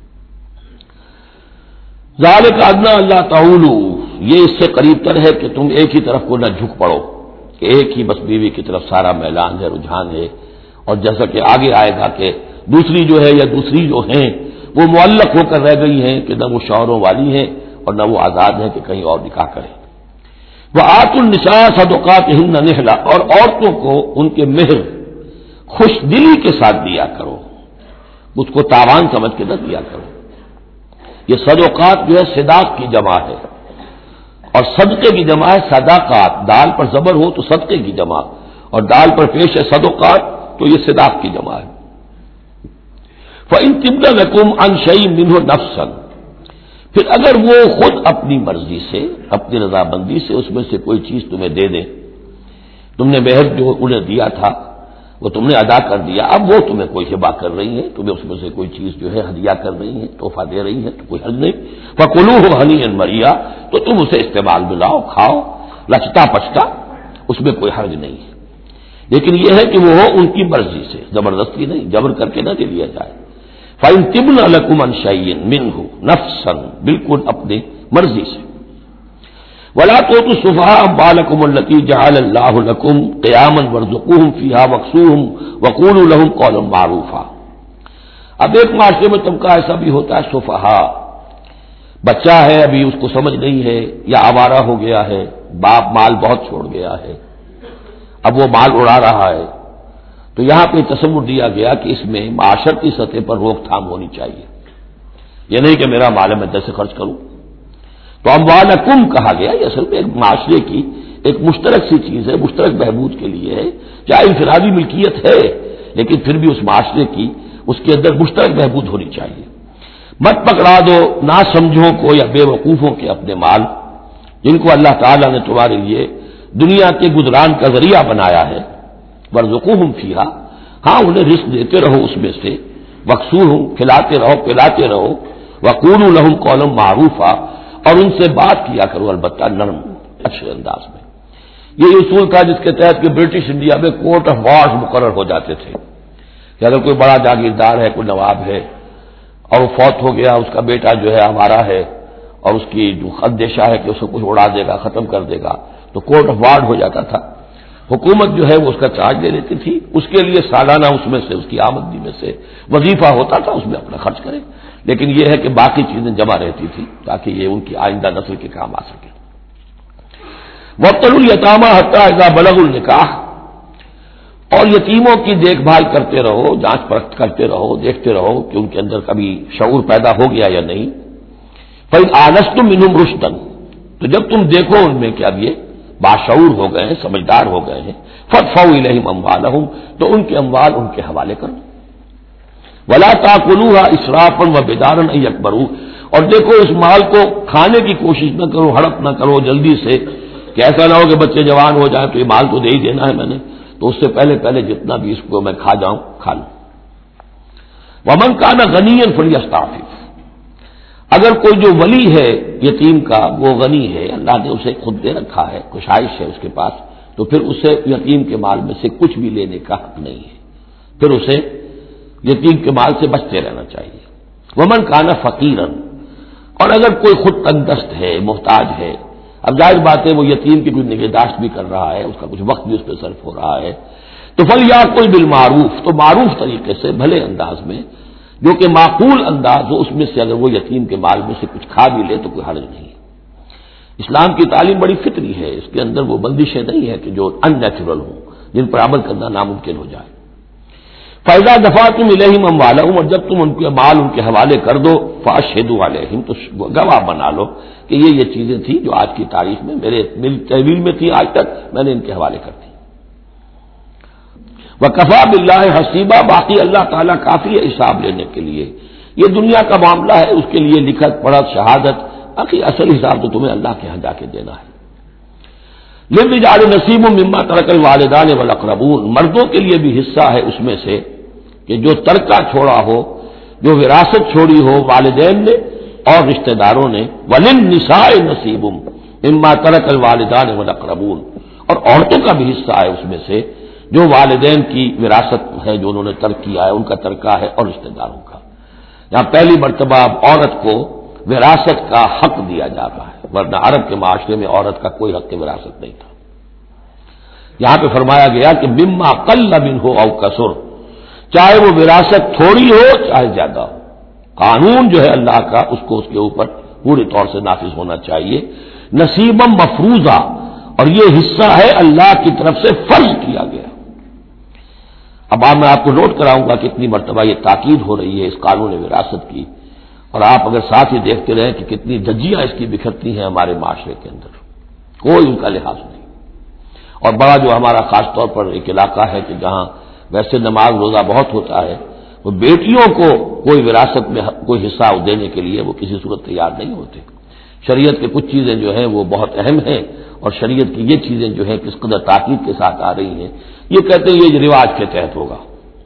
ذالک ادنیٰ اللہ تعولوا، یہ اس سے قریب تر ہے کہ تم ایک ہی طرف کو نہ جھک پڑو، کہ ایک ہی بس بیوی کی طرف سارا میلان ہے، رجحان ہے، اور جیسا کہ آگے آئے گا کہ دوسری جو ہے یا دوسری جو ہیں وہ معلق ہو کر رہ گئی ہیں کہ نہ وہ شوہروں والی ہیں اور نہ وہ آزاد ہیں کہ کہیں اور نکاح کریں. وآتوا النساء صدقاتهن نحلا، اور عورتوں کو ان کے مہر خوش دلی کے ساتھ دیا کرو، اس کو تاوان سمجھ کے نہ دیا کرو. یہ صدقات جو ہے صداق کی جمع ہے، اور صدقے کی جمع ہے صداقات. دال پر زبر ہو تو صدقے کی جمع، اور دال پر پیش ہے صدقات تو یہ صداق کی جمع ہے. فَإِن طِبْنَ لَكُمْ عَنْ شَيْءٍ مِّنْهُ نَفْسًا، پھر اگر وہ خود اپنی مرضی سے، اپنی رضامندی سے اس میں سے کوئی چیز تمہیں دے دیں، تم نے مہر جو انہیں دیا تھا وہ تم نے ادا کر دیا، اب وہ تمہیں کوئی ہبہ کر رہی ہیں، تمہیں اس میں سے کوئی چیز جو ہے ہدیہ کر رہی ہیں، تحفہ دے رہی ہیں، تو کوئی حرج نہیں. فَكُلُوهُ هَنِيئًا مَرِيئًا، تو تم اسے استعمال میں لاؤ، کھاؤ لچتا پچتا، اس میں کوئی حرج نہیں ہے. لیکن یہ ہے کہ وہ ہو ان کی مرضی سے، زبردستی نہیں، جبر کر کے نہ دے دیا جائے. فَإِن طِبْنَ لَكُمْ عَنْ شَيْءٍ مِّنْهُ نَفْسًا، بالکل اپنی مرضی سے. وَلَا تُؤْتُوا السُّفَهَاءَ أَمْوَالَكُمُ الَّتِي جَعَلَ اللَّهُ لَكُمْ قِيَامًا وَارْزُقُوهُمْ فِيهَا وَاكْسُوهُمْ وَقُولُوا لَهُمْ قَوْلًا مَّعْرُوفًا. اب ایک معاشرے میں طبقہ ایسا بھی ہوتا ہے سفہا، بچہ ہے ابھی اس کو سمجھ نہیں ہے یا آوارہ ہو گیا ہے، باپ مال بہت چھوڑ گیا ہے، اب وہ مال اڑا رہا ہے. تو یہاں پہ تصور دیا گیا کہ اس میں معاشرتی سطح پر روک تھام ہونی چاہیے. یہ نہیں کہ میرا مال ہے میں جیسے خرچ کروں. تو اموالکم کہا گیا، یہ اصل میں ایک معاشرے کی ایک مشترک سی چیز ہے، مشترک بہبود کے لیے ہے. چاہے انفرادی ملکیت ہے لیکن پھر بھی اس معاشرے کی اس کے اندر مشترک بہبود ہونی چاہیے. مت پکڑا دو نا سمجھوں کو یا بے وقوفوں کے اپنے مال، جن کو اللہ تعالیٰ نے تمہارے لیے دنیا کے گزران کا ذریعہ بنایا ہے. وارزقوہم فیہا، ہاں انہیں رزق دیتے رہو اس میں سے، وکسوہم کھلاتے رہو پلاتے رہو، وقولوا لہم قولا معروفا، اور ان سے بات کیا کرو البتہ نرم اچھے انداز میں. یہ اصول تھا جس کے تحت کہ برٹش انڈیا میں کورٹ آف وارز مقرر ہو جاتے تھے کہ اگر کوئی بڑا جاگیردار ہے، کوئی نواب ہے اور وہ فوت ہو گیا، اس کا بیٹا جو ہے ہمارا ہے اور اس کی جو اندیشہ ہے کہ اسے کچھ اڑا دے گا، ختم کر دے گا، تو کورٹ آف وارز ہو جاتا تھا. حکومت جو ہے وہ اس کا چارج لے لیتی تھی، اس کے لیے سالانہ اس میں سے اس کی آمدنی میں سے وظیفہ ہوتا تھا، اس میں اپنا خرچ کرے. لیکن یہ ہے کہ باقی چیزیں جمع رہتی تھی تاکہ یہ ان کی آئندہ نسل کے کام آ سکے. وابتلوا الیتامی حتی اذا بلغوا النکاح، اور یتیموں کی دیکھ بھال کرتے رہو، جانچ پرکھ کرتے رہو، دیکھتے رہو کہ ان کے اندر کبھی شعور پیدا ہو گیا یا نہیں. فإن آنستم منہم رشدا، تو جب تم دیکھو ان میں کہ اب یہ باشعور ہو گئے ہیں، سمجھدار ہو گئے ہیں، فادفعوا الیہم اموالہم، تو ان کے اموال ان کے حوالے کرو. ولا تاکلوها اسرافا وبدارا ان یکبروا، اور دیکھو اس مال کو کھانے کی کوشش نہ کرو، ہڑپ نہ کرو جلدی سے کہ ایسا نہ ہو کہ بچے جوان ہو جائیں تو یہ مال تو دے ہی دینا ہے میں نے، تو اس سے پہلے پہلے جتنا بھی اس کو میں کھا جاؤں کھا لوں. ومن کان غنیا فلیستعفف، اگر کوئی جو ولی ہے یتیم کا وہ غنی ہے، اللہ نے اسے خود دے رکھا ہے، کشائش ہے اس کے پاس، تو پھر اسے یتیم کے مال میں سے کچھ بھی لینے کا حق نہیں ہے، پھر اسے یتیم کے مال سے بچتے رہنا چاہیے. ومن کان فقیرا، اور اگر کوئی خود تنگ دست ہے، محتاج ہے، اب ظاہر بات ہے وہ یتیم کی کوئی نگہداشت بھی کر رہا ہے، اس کا کچھ وقت بھی اس پہ صرف ہو رہا ہے، تو فلیأکل بالمعروف، تو معروف طریقے سے بھلے انداز میں جو کہ معقول انداز ہو، اس میں سے اگر وہ یتیم کے مال میں سے کچھ کھا بھی لے تو کوئی حرج نہیں. اسلام کی تعلیم بڑی فطری ہے، اس کے اندر وہ بندشیں نہیں ہے کہ جو ان نیچرل ہوں، جن پر عمل کرنا ناممکن ہو جائے. فَإِذَا دَفَعْتُمْ إِلَيْهِمْ أَمْوَالَهُمْ، اور جب تم ان کے مال ان کے حوالے کر دو، فَأَشْهِدُوا عَلَيْهِمْ، تو گواہ بنا لو کہ یہ چیزیں تھیں جو آج کی تاریخ میں میری تحویل میں تھی، آج تک میں نے ان کے حوالے کر دی. وَكَفَىٰ بِاللَّهِ حَسِيبًا، باقی اللہ تعالیٰ کافی ہے حساب لینے کے لیے. یہ دنیا کا معاملہ ہے، اس کے لیے لکھت پڑھت شہادت، باقی اصل حساب تو تمہیں اللہ کے ہاں جا کے دینا ہے. لِلرِّجَالِ نَصِيبٌ مِّمَّا تَرَكَ الْوَالِدَانِ وَالْأَقْرَبُونَ، مردوں کے لیے بھی حصہ ہے اس میں سے کہ جو ترکہ چھوڑا ہو، جو وراثت چھوڑی ہو والدین نے اور رشتہ داروں نے. وَلِلنِّسَاءِ نَصِيبٌ مِّمَّا تَرَكَ الْوَالِدَانِ وَالْأَقْرَبُونَ، اور عورتوں کا بھی حصہ ہے اس میں سے جو والدین کی وراثت ہے، جو انہوں نے ترک کیا ہے، ان کا ترکہ ہے، اور رشتہ داروں کا. یہاں پہلی مرتبہ اب عورت کو وراثت کا حق دیا جا رہا ہے، ورنہ عرب کے معاشرے میں عورت کا کوئی حق وراثت نہیں تھا. یہاں پہ فرمایا گیا کہ مما قل منہ او کثر، چاہے وہ وراثت تھوڑی ہو چاہے زیادہ ہو. قانون جو ہے اللہ کا اس کو اس کے اوپر پورے طور سے نافذ ہونا چاہیے. نصیبا مفروضہ، اور یہ حصہ ہے اللہ کی طرف سے فرض کیا گیا. اب میں آپ کو نوٹ کراؤں گا کتنی مرتبہ یہ تاکید ہو رہی ہے اس قانون وراثت کی، اور آپ اگر ساتھ ہی دیکھتے رہیں کہ کتنی دھجیاں اس کی بکھرتی ہیں ہمارے معاشرے کے اندر، کوئی ان کا لحاظ نہیں. اور بڑا جو ہمارا خاص طور پر ایک علاقہ ہے کہ جہاں ویسے نماز روزہ بہت ہوتا ہے، وہ بیٹیوں کو کوئی وراثت میں کوئی حصہ دینے کے لیے وہ کسی صورت تیار نہیں ہوتے. شریعت کے کچھ چیزیں جو ہیں وہ بہت اہم ہیں، اور شریعت کی یہ چیزیں جو ہیں کس قدر تاکید کے ساتھ آ رہی ہیں، یہ کہتے ہیں یہ رواج کے تحت ہوگا.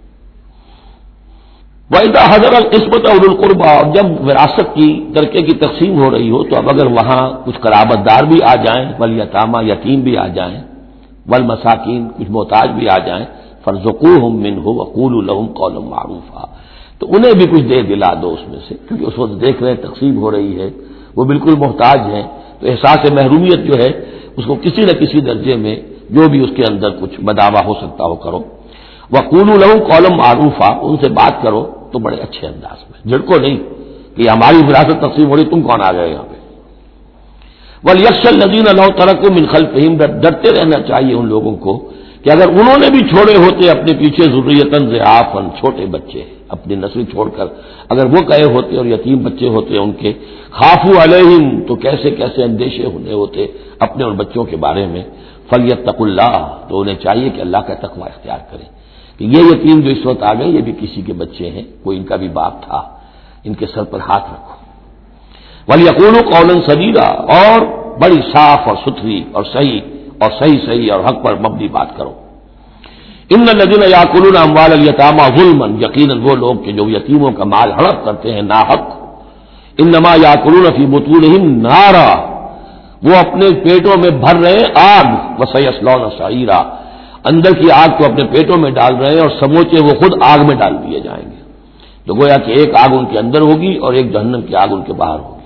وَإِذَا حَضَرَ الْقِسْمَةَ أُولُو الْقُرْبَىٰ، اور جب وراثت کی ترکے کی تقسیم ہو رہی ہو تو اب اگر وہاں کچھ قرابت دار بھی آ جائیں، والیتامى یتیم بھی آ جائیں، والمساکین کچھ محتاج بھی آ جائیں، فارزقوہم منہ وقولوا لہم قولا معروفا، تو انہیں بھی کچھ دے دلا دو اس میں سے، کیونکہ اس وقت دیکھ رہے ہیں تقسیم ہو رہی ہے، وہ بالکل محتاج ہیں، تو احساس محرومیت جو ہے اس کو کسی نہ کسی درجے میں جو بھی اس کے اندر کچھ بداوا ہو سکتا ہو کرو. وقولوا لہم قولا معروفا، ان سے بات کرو تو بڑے اچھے انداز میں، جھڑکو نہیں کہ ہماری وراثت تقسیم ہو رہی تم کون آ گئے یہاں پہ. وَلْيَخْشَ الَّذِينَ لَوْ تَرَكُوا مِنْ خَلْفِهِمْ، ڈرتے رہنا چاہیے ان لوگوں کو کہ اگر انہوں نے بھی چھوڑے ہوتے اپنے پیچھے ذُرِّيَّةً ضِعَافًا، چھوٹے بچے اپنی نسل چھوڑ کر اگر وہ گئے ہوتے اور یتیم بچے ہوتے ان کے، خافوا علیہم، تو کیسے کیسے اندیشے ہونے ہوتے اپنے ان بچوں کے بارے میں. فَلْيَتَّقُوا اللَّهَ، تو انہیں چاہیے کہ اللہ کا تقوی اختیار کریں کہ یہ یتیم جو اس وقت آ گئے یہ بھی کسی کے بچے ہیں، کوئی ان کا بھی باپ تھا، ان کے سر پر ہاتھ رکھو. وَلْيَقُولُوا قَوْلًا سَدِيدًا، اور بڑی صاف اور ستھری اور صحیح اور حق پر مبنی بات کرو. ان الذين ياكلون اموال اليتامى ظلما، یقیناً وہ لوگ کہ جو یتیموں کا مال ہڑپ کرتے ہیں ناحق، انما ياكلون في بطونهم نارا، وہ اپنے پیٹوں میں بھر رہے ہیں آگ، وسيصلون سعيرا، اندر کی آگ کو اپنے پیٹوں میں ڈال رہے ہیں اور سموچے وہ خود آگ میں ڈال دیے جائیں گے. تو گویا کہ ایک آگ ان کے اندر ہوگی اور ایک جہنم کی آگ ان کے باہر ہوگی.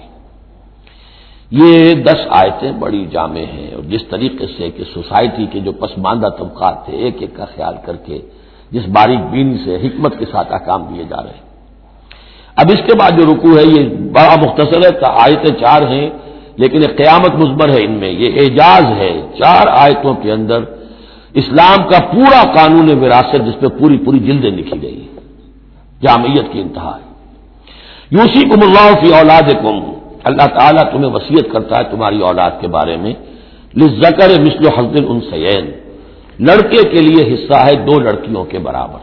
یہ 10 آیتیں بڑی جامع ہیں، اور جس طریقے سے کہ سوسائٹی کے جو پسماندہ طبقات تھے ایک ایک کا خیال کر کے جس باریک بینی سے حکمت کے ساتھ احکام دیے جا رہے ہیں. اب اس کے بعد جو رکوع ہے یہ بڑا مختصر ہے، آیتیں 4 ہیں لیکن ایک قیامت مضمر ہے ان میں، یہ اعجاز ہے. 4 آیتوں کے اندر اسلام کا پورا قانون وراثت جس پہ پوری جلدیں لکھی گئی، جامعیت کی انتہا ہے. یوصیکم اللہ فی اولادکم، اللہ تعالیٰ تمہیں وصیت کرتا ہے تمہاری اولاد کے بارے میں. للذکر مثل حظ الانثیین، لڑکے کے لیے حصہ ہے 2 لڑکیوں کے برابر.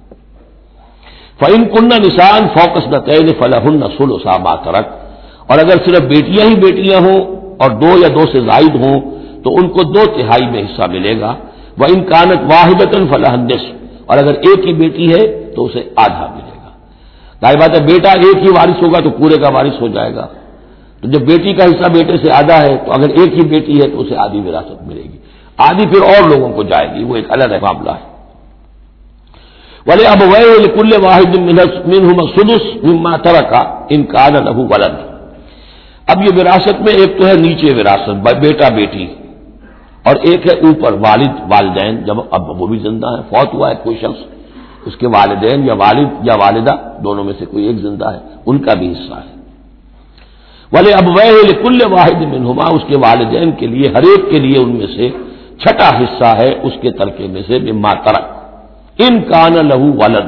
فإن كن نساء فوق اثنتين فلهن ثلث ما ترك، اور اگر صرف بیٹیاں ہی بیٹیاں ہوں اور 2 یا 2 سے زائد ہوں تو ان کو 2/3 میں حصہ ملے گا. وإن كانت واحدة فلها النصف، اور اگر ایک ہی بیٹی ہے تو اسے آدھا ملے گا. ظاہر بات ہے بیٹا ایک ہی وارث ہوگا تو پورے کا وارث ہو جائے گا، تو جب بیٹی کا حصہ بیٹے سے آدھا ہے تو اگر ایک ہی بیٹی ہے تو اسے آدھی وراثت ملے گی، آدھی پھر اور لوگوں کو جائے گی، وہ ایک الگ معاملہ ہے. وَلِأَبَوَيْهِ لِكُلِّ وَاحِدٍ مِّنْهُمَا السُّدُسُ مِمَّا تَرَكَ إِن كَانَ لَهُ وَلَدٌ. اب یہ وراثت میں ایک تو ہے نیچے وراثت بیٹا بیٹی، اور ایک ہے اوپر والد والدین، جب اب وہ بھی زندہ ہے، فوت ہوا ہے کوئی شخص، اس کے والدین یا والد یا والدہ دونوں میں سے کوئی ایک زندہ ہے، ان کا بھی حصہ ہے. وَلِأَبْوَيْهِ لِكُلِّ وَاحِدٍ مِّنْهُمَا، اس کے والدین کے لیے ہر ایک کے لیے ان میں سے چھٹا حصہ ہے اس کے ترکے میں سے، مما ترک ان کان لہو ولد،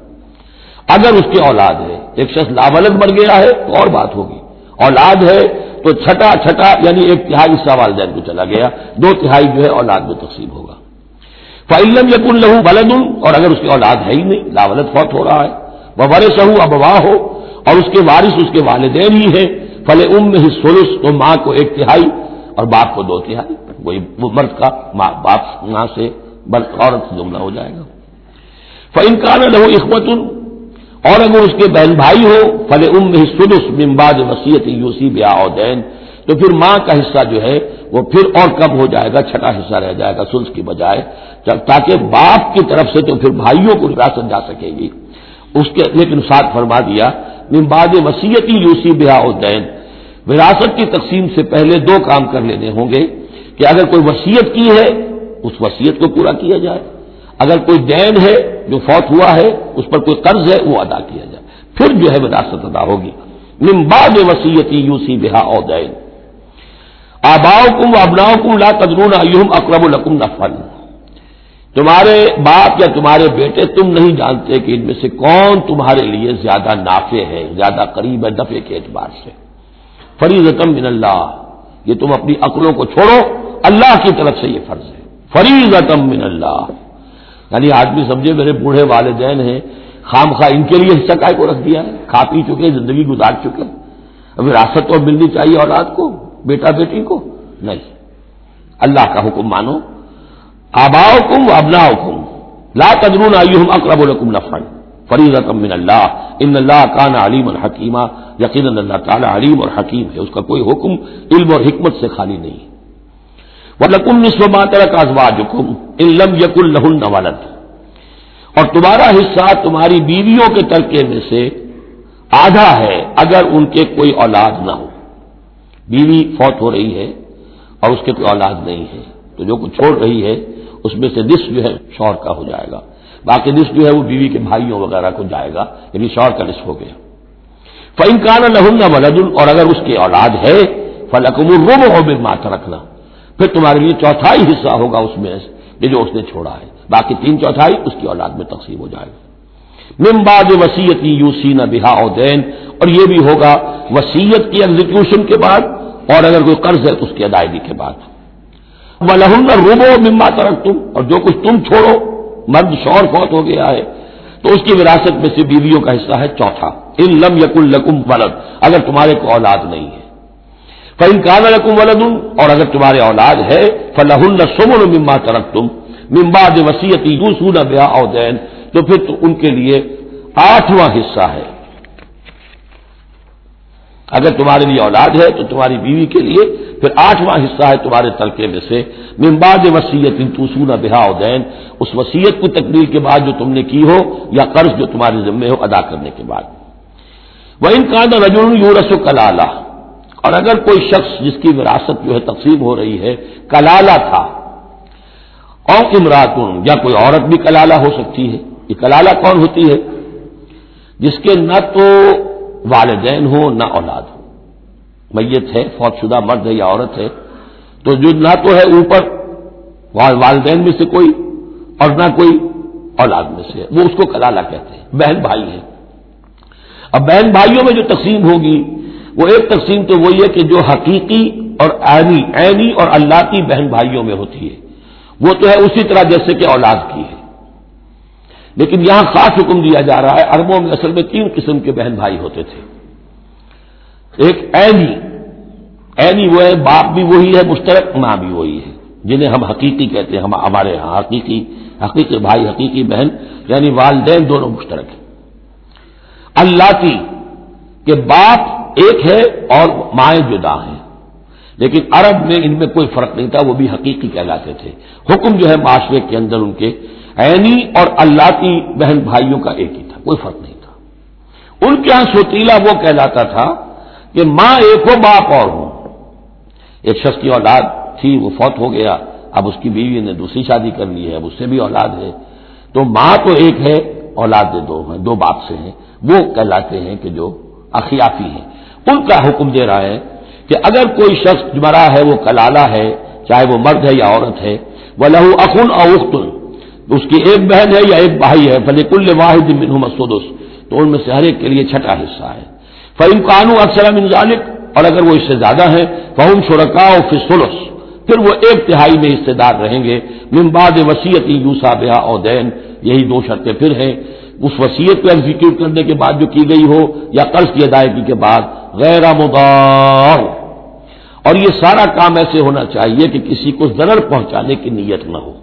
اگر اس کے اولاد ہے. ایک شخص لاولد مر گیا ہے تو اور بات ہوگی، اولاد ہے تو چھٹا یعنی 1/3 حصہ والدین کو چلا گیا، 2/3 جو ہے اولاد میں تقسیم ہوگا. فَإِن لَّمْ يَكُن لَّهُ وَلَدٌ، اور اگر اس کی اولاد ہے ہی نہیں، لاولد فوت ہو رہا ہے، وَوَرِثَهُ أَبَوَاهُ، اور اس کے وارث اس کے والدین ہی ہیں، فَلِأُمِّهِ الثُّلُثُ، تو ماں کو 1/3 اور باپ کو 2/3، وہی مرد کا باپ ماں سے عورت سے جملہ ہو جائے گا. فَإِن كَانَ لَهُ إِخْوَةٌ، اور اگر اس کے بہن بھائی ہو، فَلِأُمِّهِ السُّدُسُ مِن بَعْدِ وَصِيَّةٍ يُوصِي بِهَا أَوْ دَيْنٍ، تو پھر ماں کا حصہ جو ہے وہ پھر اور کم ہو جائے گا، چھٹا حصہ رہ جائے گا سدس کی بجائے، تاکہ باپ کی طرف سے تو پھر بھائیوں کو وراثت جا سکے گی اس کے. لیکن ساتھ فرما دیا من بعد وصیۃ یوصی بہا او دین، وراثت کی تقسیم سے پہلے 2 کام کر لینے ہوں گے کہ اگر کوئی وصیت کی ہے اس وصیت کو پورا کیا جائے، اگر کوئی دین ہے جو فوت ہوا ہے اس پر کوئی قرض ہے وہ ادا کیا جائے. پھر جو ہے وراثت ادا ہوگی. من بعد وصیت یوصی بہا او دین. آباؤکم و ابناؤکم لا تدرون ایہم اقرب لکم نفعا. تمہارے باپ یا تمہارے بیٹے تم نہیں جانتے کہ ان میں سے کون تمہارے لیے زیادہ نافع ہے، زیادہ قریب ہے نفع کے اعتبار سے. فریضۃ من اللہ، یہ تم اپنی عقلوں کو چھوڑو، اللہ کی طرف سے یہ فرض ہے. فریضۃ من اللہ، یعنی آدمی سمجھے میرے بوڑھے والدین ہیں، خام خواہ ان کے لیے حصہ کائے کو رکھ دیا ہے، کھا پی چکے، زندگی گزار چکے، اب وراثت تو ملنی چاہیے اولاد کو، بیٹا بیٹی کو نہیں. اللہ کا حکم مانو. آباؤکم و ابناؤکم لا تدرون ایہم اقرب لکم نفعا فریضۃ من اللہ ان اللہ کان علیما حکیما. یقیناً اللہ تعالی علیم اور حکیم ہے، اس کا کوئی حکم علم اور حکمت سے خالی نہیں. وَلَكُمْ نِصْفُ مَا تَرَكَ أَزْوَاجُكُمْ إِن لَّمْ يَكُن لَّهُنَّ وَلَدٌ. اور تمہارا حصہ تمہاری بیویوں کے ترکے میں سے آدھا ہے اگر ان کے کوئی اولاد نہ ہو. بیوی فوت ہو رہی ہے اور اس کے کوئی اولاد نہیں ہے تو جو کچھ چھوڑ رہی ہے اس میں سے نصف جو ہے شوہر کا ہو جائے گا، باقی نصف جو ہے وہ بیوی کے بھائیوں وغیرہ کو جائے گا، یعنی شوہر کا نصف ہو گیا. فَإِن كَانَ لَهُنَّ وَلَدٌ، اور اگر اس کی اولاد ہے فَلَكُمُ الرُّبُعُ مِمَّا تَرَكْنَا، پھر تمہارے لیے چوتھائی حصہ ہوگا اس میں یہ جو اس نے چھوڑا ہے، باقی تین چوتھائی اس کی اولاد میں تقسیم ہو جائے گا. من بعد وصیت یوصین بہا او دین، اور یہ بھی ہوگا وصیت کی ایگزیکیوشن کے بعد اور اگر کوئی قرض ہے تو اس کی ادائیگی کے بعد. وَلَهُنَّ الرُّبُعُ مِمَّا تَرَكْتُمْ، اور جو کچھ تم چھوڑو، مرد شوہر فوت ہو گیا ہے تو اس کی وراثت میں سے بیویوں کا حصہ ہے چوتھا. ان لم یکن لکم ولد، اگر تمہارے کو اولاد نہیں ہے. فَإِن كَانَ لَكُمْ وَلَدٌ، اور اگر تمہارے اولاد ہے فَلَهُنَّ الثُّمُنُ مِمَّا تَرَكْتُمْ مِن بَعْدِ وَصِيَّةٍ تُوصُونَ بِهَا أَوْ دَيْنٍ، تو پھر تو ان کے لیے 8واں حصہ ہے. اگر تمہارے لیے اولاد ہے تو تمہاری بیوی کے لیے پھر 8واں حصہ ہے تمہارے ترکے میں سے. من بعد وصیۃ توصون بہا او دین، اس وصیت کو تکمیل کے بعد جو تم نے کی ہو یا قرض جو تمہارے ذمہ ہو ادا کرنے کے بعد. وَإِن كَانَ رَجُلٌ يُورَثُ كَلَالَةً، اور اگر کوئی شخص جس کی وراثت جو ہے تقسیم ہو رہی ہے کلالہ تھا، اور امراتن، یا کوئی عورت بھی کلالہ ہو سکتی ہے. یہ کلالہ کون ہوتی ہے؟ جس کے نہ تو والدین ہو نہ اولاد ہو، میت ہے، فوت شدہ مرد ہے یا عورت ہے، تو جو نہ تو ہے اوپر والدین میں سے کوئی اور نہ کوئی اولاد میں سے، وہ اس کو کلالہ کہتے ہیں. بہن بھائی ہے. اب بہن بھائیوں میں جو تقسیم ہوگی وہ ایک تقسیم تو وہی ہے کہ جو حقیقی اور عینی اور اللتی بہن بھائیوں میں ہوتی ہے، وہ تو ہے اسی طرح جیسے کہ اولاد کی ہے. لیکن یہاں خاص حکم دیا جا رہا ہے. عربوں میں اصل میں 3 قسم کے بہن بھائی ہوتے تھے. ایک عینی وہ ہے، باپ بھی وہی ہے مشترک، ماں بھی وہی ہے، جنہیں ہم حقیقی کہتے ہیں. ہمارے ہاں حقیقی بھائی، حقیقی بہن، یعنی والدین دونوں مشترک ہیں. اللاتی کہ باپ ایک ہے اور مائیں جدا ہیں، لیکن عرب میں ان میں کوئی فرق نہیں تھا، وہ بھی حقیقی کہلاتے تھے. حکم جو ہے معاشرے کے اندر ان کے عینی اور اللاتی بہن بھائیوں کا ایک ہی تھا، کوئی فرق نہیں تھا. ان کے یہاں سوتیلا وہ کہلاتا تھا کہ ماں ایک ہو باپ اور ہو. ایک شخص کی اولاد تھی، وہ فوت ہو گیا، اب اس کی بیوی نے دوسری شادی کر لی ہے، اب اس سے بھی اولاد ہے، تو ماں تو ایک ہے، اولاد دو ہیں، 2 باپ سے ہیں، وہ کہلاتے ہیں کہ جو اخیافی ہیں. ان کا حکم دے رہا ہے کہ اگر کوئی شخص مرا ہے وہ کلالہ ہے، چاہے وہ مرد ہے یا عورت ہے، وَلَهُ أَخٌ أَوْ أُخْتٌ، اس کی ایک بہن ہے یا ایک بھائی ہے، فَلِكُلِّ وَاحِدٍ مِّنْهُمَا السُّدُسُ، تو ان میں سے ہر ایک کے لیے 6واں حصہ ہے. فَإِن كَانُوا أَكْثَرَ مِنْ ذَلِكَ، اور اگر وہ اس سے زیادہ ہیں، فَهُمْ شُرَكَاءُ فِي الثُّلُثِ، پھر وہ 1/3 میں حصے دار رہیں گے. من بعد وصیت یوصى بها أو دین، یہی 2 شرطیں پھر ہیں. اس وصیت کو ایگزیکیوٹ کرنے کے بعد جو کی گئی ہو یا قرض کی ادائیگی کے بعد، غیر مضار، اور یہ سارا کام ایسے ہونا چاہیے کہ کسی کو ضرر پہنچانے کی نیت نہ ہو.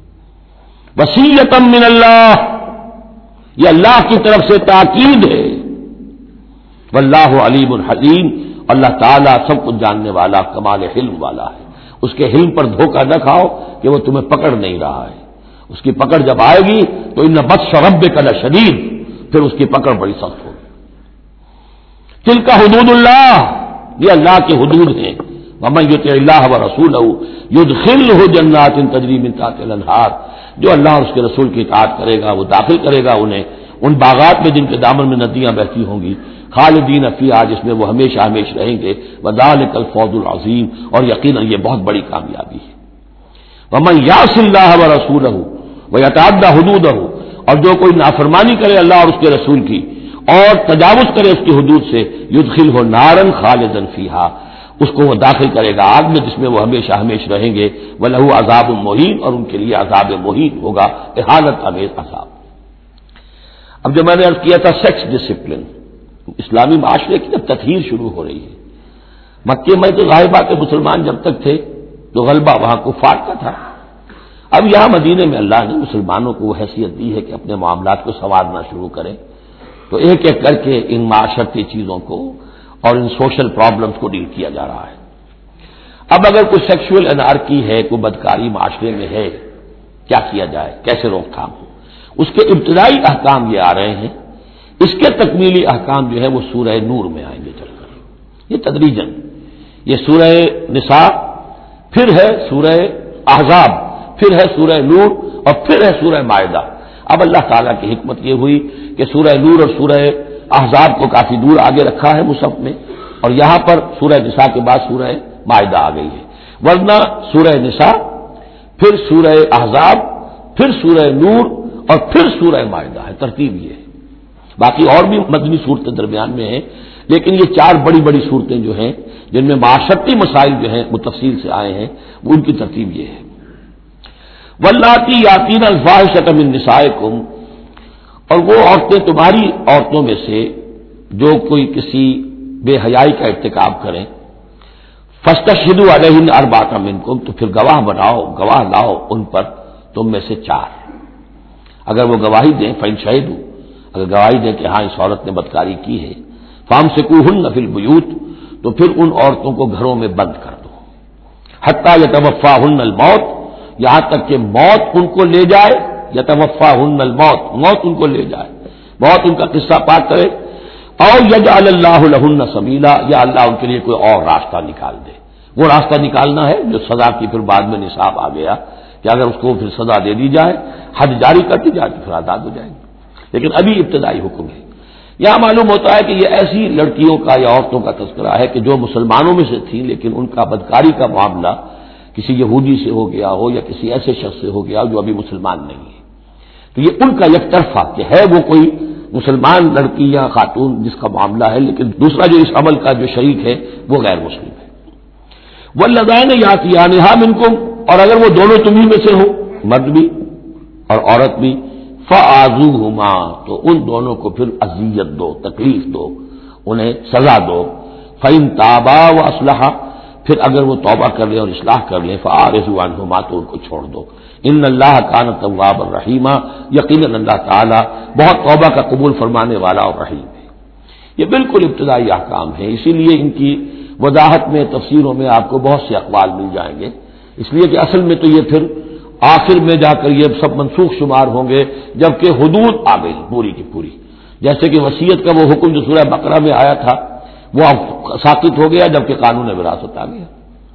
وصیۃ من اللہ، یہ اللہ کی طرف سے تاکید ہے. واللہ علیم حلیم، اللہ تعالیٰ سب کچھ جاننے والا، کمال حلم والا ہے. اس کے حلم پر دھوکہ نہ کھاؤ کہ وہ تمہیں پکڑ نہیں رہا ہے. اس کی پکڑ جب آئے گی تو ان بطش ربک لشدید، پھر اس کی پکڑ بڑی سخت ہوگی. تلک حدود اللہ، یہ اللہ کے حدود ہیں. ومن یطع اللہ ورسولہ یدخلہ جنات تجری من تحتہا الانہار، جو اللہ اور اس کے رسول کی اطاعت کرے گا وہ داخل کرے گا انہیں ان باغات میں جن کے دامن میں ندیاں بہتی ہوں گی، خالدین فیہا، جس میں وہ ہمیشہ ہمیشہ رہیں گے، وذالک الفوز العظیم، اور یقیناً یہ بہت بڑی کامیابی ہے۔ ومن یعص اللہ ورسولہ ویتعدی حدودہ، اور جو کوئی نافرمانی کرے اللہ اور اس کے رسول کی اور تجاوز کرے اس کی حدود سے، یدخلہ نارا خالدا فیہا، اس کو وہ داخل کرے گا آگ میں جس میں وہ ہمیشہ ہمیشہ رہیں گے، وَلَهُ عذاب مہین، اور ان کے لیے عذاب مہین ہوگا، احانت آمیز عذاب۔ اب جو میں نے عرض کیا تھا سیکس ڈسپلن، اسلامی معاشرے کی جب تطہیر شروع ہو رہی ہے، مکے میں تو ظاہر بات ہے مسلمان جب تک تھے تو غلبہ وہاں کفار کا تھا، اب یہاں مدینے میں اللہ نے مسلمانوں کو وہ حیثیت دی ہے کہ اپنے معاملات کو سنوارنا شروع کریں، تو ایک ایک کر کے ان معاشرتی چیزوں کو اور ان سوشل پرابلمز کو ڈیل کیا جا رہا ہے۔ اب اگر کوئی سیکشول انارکی ہے، کوئی بدکاری معاشرے میں ہے، کیا کیا جائے، کیسے روک تھام ہو، اس کے ابتدائی احکام یہ آ رہے ہیں، اس کے تکمیلی احکام جو ہے وہ سورہ نور میں آئیں گے چل کر، یہ تدریجاً، یہ سورہ نساء، پھر ہے سورہ احزاب، پھر ہے سورہ نور، اور پھر ہے سورہ مائدہ۔ اب اللہ تعالیٰ کی حکمت یہ ہوئی کہ سورہ نور اور سورہ احزاب کو کافی دور آگے رکھا ہے مصحف میں، اور یہاں پر سورہ نساء کے بعد سورہ مائدہ آ گئی ہے، ورنہ سورہ نساء، پھر سورہ احزاب، پھر سورہ نور، اور پھر سورہ مائدہ ہے، ترتیب یہ ہے۔ باقی اور بھی مدنی صورتیں درمیان میں ہیں، لیکن یہ چار بڑی بڑی صورتیں جو ہیں جن میں معاشرتی مسائل جو ہیں وہ تفصیل سے آئے ہیں، وہ ان کی ترتیب یہ ہے۔ واللاتی یاتین الفاحشۃ من نسائکم، اور وہ عورتیں تمہاری عورتوں میں سے جو کوئی کسی بے حیائی کا ارتکاب کریں، فاستشہدوا علیہن اربعۃ منکم، تو پھر گواہ بناؤ، گواہ لاؤ ان پر تم میں سے چار، اگر وہ گواہی دیں، فإن شہدوا، اگر گواہی دیں کہ ہاں اس عورت نے بدکاری کی ہے، فامسکوہن فی البیوت، تو پھر ان عورتوں کو گھروں میں بند کر دو، حتی یتوفاہن الموت، یہاں تک کہ موت ان کو لے جائے، یتوفاہن الموت، موت ان کو لے جائے، موت ان کا قصہ پاک کرے، اور یجعل اللہ لہن سبیلا، یا اللہ ان کے لیے کوئی اور راستہ نکال دے۔ وہ راستہ نکالنا ہے جو سزا کی پھر بعد میں نصاب آ گیا کہ اگر اس کو پھر سزا دے دی جائے، حد جاری کر دی جائے تو پھر آزاد ہو جائیں گے، لیکن ابھی ابتدائی حکم ہے۔ یہاں معلوم ہوتا ہے کہ یہ ایسی لڑکیوں کا یا عورتوں کا تذکرہ ہے کہ جو مسلمانوں میں سے تھیں لیکن ان کا بدکاری کا معاملہ کسی یہودی سے ہو گیا ہو یا کسی ایسے شخص سے ہو گیا ہو جو ابھی مسلمان نہیں ہے، تو یہ ان کا یک طرفہ کہ ہے وہ کوئی مسلمان لڑکی یا خاتون جس کا معاملہ ہے، لیکن دوسرا جو اس عمل کا جو شریک ہے وہ غیر مسلم ہے۔ واللذین یاتیانہا منکم، اور اگر وہ دونوں تمہیں میں سے ہوں، مرد بھی اور عورت بھی، فآذوہما، تو ان دونوں کو پھر اذیت دو، تکلیف دو، انہیں سزا دو، فإن تابا واصلحا، پھر اگر وہ توبہ کر لیں اور اصلاح کر لیں، فأعرضوا عنہما، تو ان کو چھوڑ دو، ان اللہ کان توابا رحیما، یقیناً اللہ تعالی بہت توبہ کا قبول فرمانے والا اور رحیم ہے۔ یہ بالکل ابتدائی احکام ہے، اسی لیے ان کی وضاحت میں، تفسیروں میں آپ کو بہت سے اقوال مل جائیں گے، اس لیے کہ اصل میں تو یہ پھر آخر میں جا کر یہ سب منسوخ شمار ہوں گے جبکہ حدود آ گئی پوری کی پوری، جیسے کہ وصیت کا وہ حکم جو سورہ بقرہ میں آیا تھا وہ اب ساقط ہو گیا جبکہ قانون وراثت آ گیا۔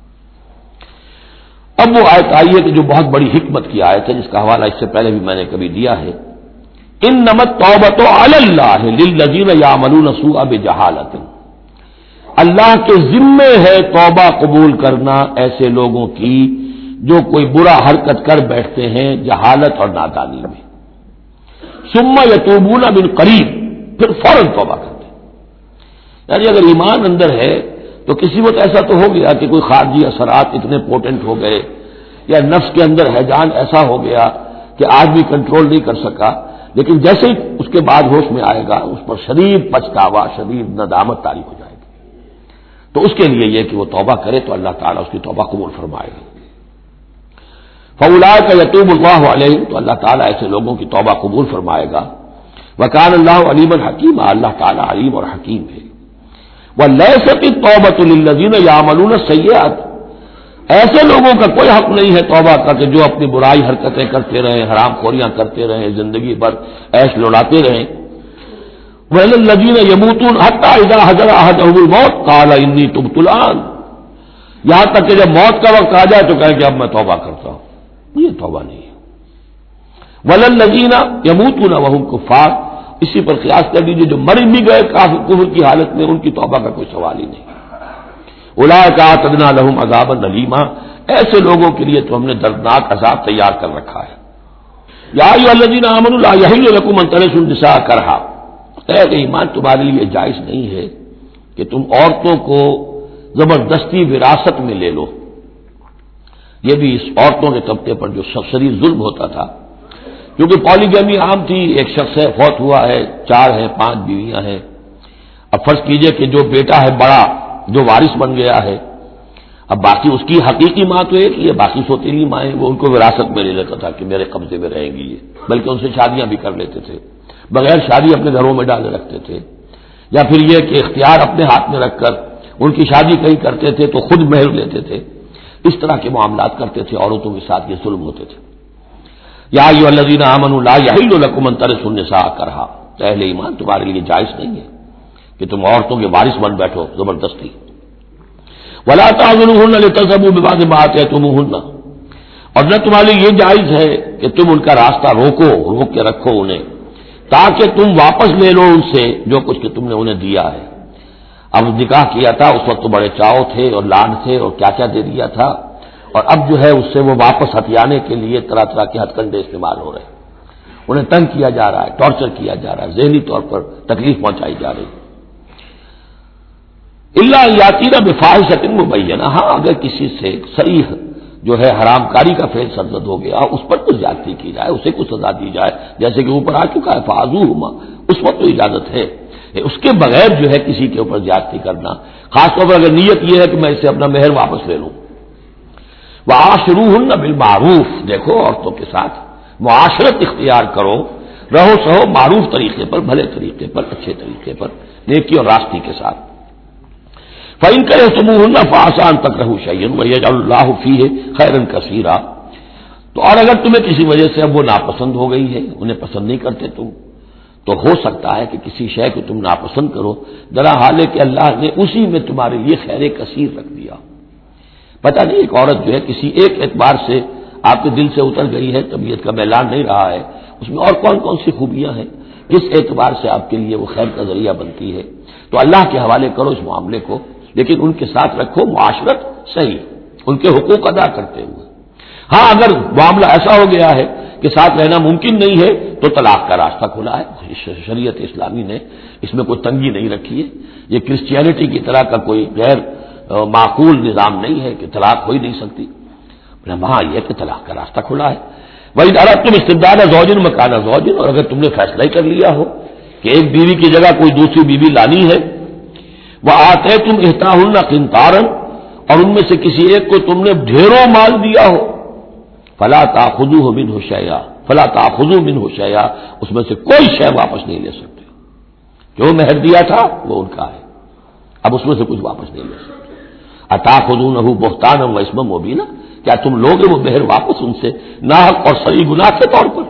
اب وہ آیت آئی ہے کہ جو بہت بڑی حکمت کی آیت ہے، جس کا حوالہ اس سے پہلے بھی میں نے کبھی دیا ہے، انما التوبۃ علی اللہ للذین یعملون السوء بجہالۃ، اللہ کے ذمے ہے توبہ قبول کرنا ایسے لوگوں کی جو کوئی برا حرکت کر بیٹھتے ہیں جہالت اور نادانی میں، ثم یتوبون من قریب، پھر فوراً توبہ کرتے ہیں۔ یعنی اگر ایمان اندر ہے تو کسی وقت ایسا تو ہو گیا کہ کوئی خارجی اثرات اتنے پوٹنٹ ہو گئے یا نفس کے اندر ہیجان ایسا ہو گیا کہ آدمی کنٹرول نہیں کر سکا، لیکن جیسے ہی اس کے بعد ہوش میں آئے گا اس پر شدید پچھتاوا، شدید ندامت طاری ہو جائے گی، تو اس کے لیے یہ کہ وہ توبہ کرے تو اللہ تعالیٰ اس کی توبہ قبول فرمائے گا۔ فَأُولَٰئِکَ یتوب اللہ علیہم، تو اللہ تعالیٰ ایسے لوگوں کی توبہ قبول فرمائے گا۔ وَکَانَ اللَّهُ عَلِیمًا حَکِیمًا، اللہ تعالیٰ علیم اور حکیم ہے۔ وَلَیسَتِ التَّوْبَةُ لِلَّذِینَ یَعْمَلُونَ السَّیِّئَاتِ، ایسے لوگوں کا کوئی حق نہیں ہے توبہ کا کہ جو اپنی برائی حرکتیں کرتے رہیں، حرام خوریاں کرتے رہیں، زندگی بھر عیش لوٹاتے رہیں۔ وَإِلَى الَّذِينَ يَمُوتُونَ حَتَّىٰ إِذَا حَضَرَ أَحَدَهُمُ الْمَوْتُ قَالَ إِنِّي تُبْتُ الْآنَ، یہاں تک کہ جب موت کا وقت آ جائے تو کہے کہ اب میں توبہ کرتا ہوں، یہ توبہ نہیں ہے۔ وَلَلَّذِينَ يَمُوتُونَ وَهُمْ كُفَّارٌ، اسی پر قیاس کر لیجیے جو مر بھی گئے کافر کفر کی حالت میں ان کی توبہ کا کوئی سوال ہی نہیں. اولئک اعتدنا لهم عذابا الیما، ایسے لوگوں کے لیے تو ہم نے دردناک عذاب تیار کر رکھا ہے. یا ایھا الذین آمنوا لا یحل لکم ان ترثوا النساء کرہا، اے ایمان تمہارے لیے جائز نہیں ہے کہ تم عورتوں کو زبردستی وراثت میں لے لو. یہ بھی اس عورتوں کے طبقے پر جو شدید ظلم ہوتا تھا، کیونکہ پالیگیمی عام تھی، ایک شخص ہے فوت ہوا ہے، 4 ہیں 5 بیویاں ہیں. اب فرض کیجئے کہ جو بیٹا ہے بڑا جو وارث بن گیا ہے، اب باقی اس کی حقیقی ماں تو ایک ہی ہے، باقی سوتیلی مائیں وہ ان کو وراثت میں لے لیتا تھا کہ میرے قبضے میں رہیں گی یہ، بلکہ ان سے شادیاں بھی کر لیتے تھے، بغیر شادی اپنے گھروں میں ڈالے رکھتے تھے. یا پھر یہ کہ اختیار اپنے ہاتھ میں رکھ کر ان کی شادی کہیں کرتے تھے تو خود مہر لیتے تھے. اس طرح کے معاملات کرتے تھے، عورتوں کے ساتھ یہ ظلم ہوتے تھے. یا ایھا الذین آمنوا لا یحل لکم ان ترثوا النساء کرہا، اہل ایمان تمہارے لیے جائز نہیں ہے کہ تم عورتوں کے وارث بن بیٹھو زبردستی. ولا تعضلوهن لتذهبوا ببعض ما آتيتموهن، اور نہ تمہارے لیے یہ جائز ہے کہ تم ان کا راستہ روک کے رکھو انہیں، تاکہ تم واپس لے لو ان سے جو کچھ کہ تم نے انہیں دیا ہے. اب نکاح کیا تھا اس وقت تو بڑے چاؤ تھے اور لاڈ تھے اور کیا کیا دے دیا تھا، اور اب جو ہے اس سے وہ واپس ہتھیانے کے لیے طرح طرح کے ہتھ کنڈے استعمال ہو رہے ہیں. انہیں تنگ کیا جا رہا ہے، ٹارچر کیا جا رہا ہے، ذہنی طور پر تکلیف پہنچائی جا رہی ہے. الا یاتینا بفاحشۃ مبینہ، ہاں اگر کسی سے صریح جو ہے حرام کاری کا فعل سرزد ہو گیا، اس پر کچھ زیادتی کی جائے، اسے کچھ سزا دی جائے، جیسے کہ اوپر آ چکا ہے فاعذوہما، اس وقت تو اجازت ہے. اس کے بغیر جو ہے کسی کے اوپر زیادتی کرنا، خاص طور پر اگر نیت یہ ہے کہ میں اسے اپنا مہر واپس لے لوں. وعاشروہن بالمعروف، دیکھو عورتوں کے ساتھ معاشرت اختیار کرو، رہو سہو معروف طریقے پر، بھلے طریقے پر، اچھے طریقے پر، نیکی اور راستی کے ساتھ. فَإِن كَرِهْتُمُوهُنَّ فَعَسَىٰ أَن تَكْرَهُوا شَيْئًا وَيَجْعَلَ اللَّهُ فِيهِ خَيْرًا كَثِيرًا، تو اور اگر تمہیں کسی وجہ سے اب وہ ناپسند ہو گئی ہے، انہیں پسند نہیں کرتے تم، تو ہو سکتا ہے کہ کسی شے کو تم ناپسند کرو، ذرا حال ہے کہ اللہ نے اسی میں تمہارے لیے خیر کثیر رکھ دیا. پتہ نہیں ایک عورت جو ہے کسی ایک اعتبار سے آپ کے دل سے اتر گئی ہے، طبیعت کا میلان نہیں رہا ہے، اس میں اور کون کون سی خوبیاں ہیں، کس اعتبار سے آپ کے لیے وہ خیر کا ذریعہ بنتی ہے، تو اللہ کے حوالے کرو اس معاملے کو، لیکن ان کے ساتھ رکھو معاشرت صحیح، ان کے حقوق ادا کرتے ہوئے. ہاں اگر معاملہ ایسا ہو گیا ہے کہ ساتھ رہنا ممکن نہیں ہے تو طلاق کا راستہ کھلا ہے. شریعت اسلامی نے اس میں کوئی تنگی نہیں رکھی ہے، یہ کرسچینٹی کی طرح کا کوئی غیر معقول نظام نہیں ہے کہ طلاق ہو ہی نہیں سکتی. وہاں یہ کہ طلاق کا راستہ کھلا ہے. وَإِنْ أَرَدتُّمْ اسْتِبْدَالَ زَوْجٍ مَكَانَ زَوْجٍ، اور اگر تم نے فیصلہ ہی کر لیا ہو کہ ایک بیوی کی جگہ کوئی دوسری بیوی لانی ہے، وَآتَيْتُمْ إِحْدَاهُنَّ قِنْطَارًا، اور ان میں سے کسی ایک کو تم نے ڈھیروں مال دیا ہو، فَلَا تَأْخُذُوهُ مِنْهُ شَيْئًا فَلَا تَأْخُذُوا مِنْهُ شَيْئًا، اس میں سے کوئی شے واپس نہیں لے سکتے. جو مہر دیا تھا وہ ان کا ہے، اب اس میں سے کچھ واپس نہیں لے سکتے. أَتَأْخُذُونَهُ بُهْتَانًا وَإِثْمًا مُبِينًا، کیا تم لوگے وہ مہر واپس ان سے ناحق اور صریح گناہ کے طور پر؟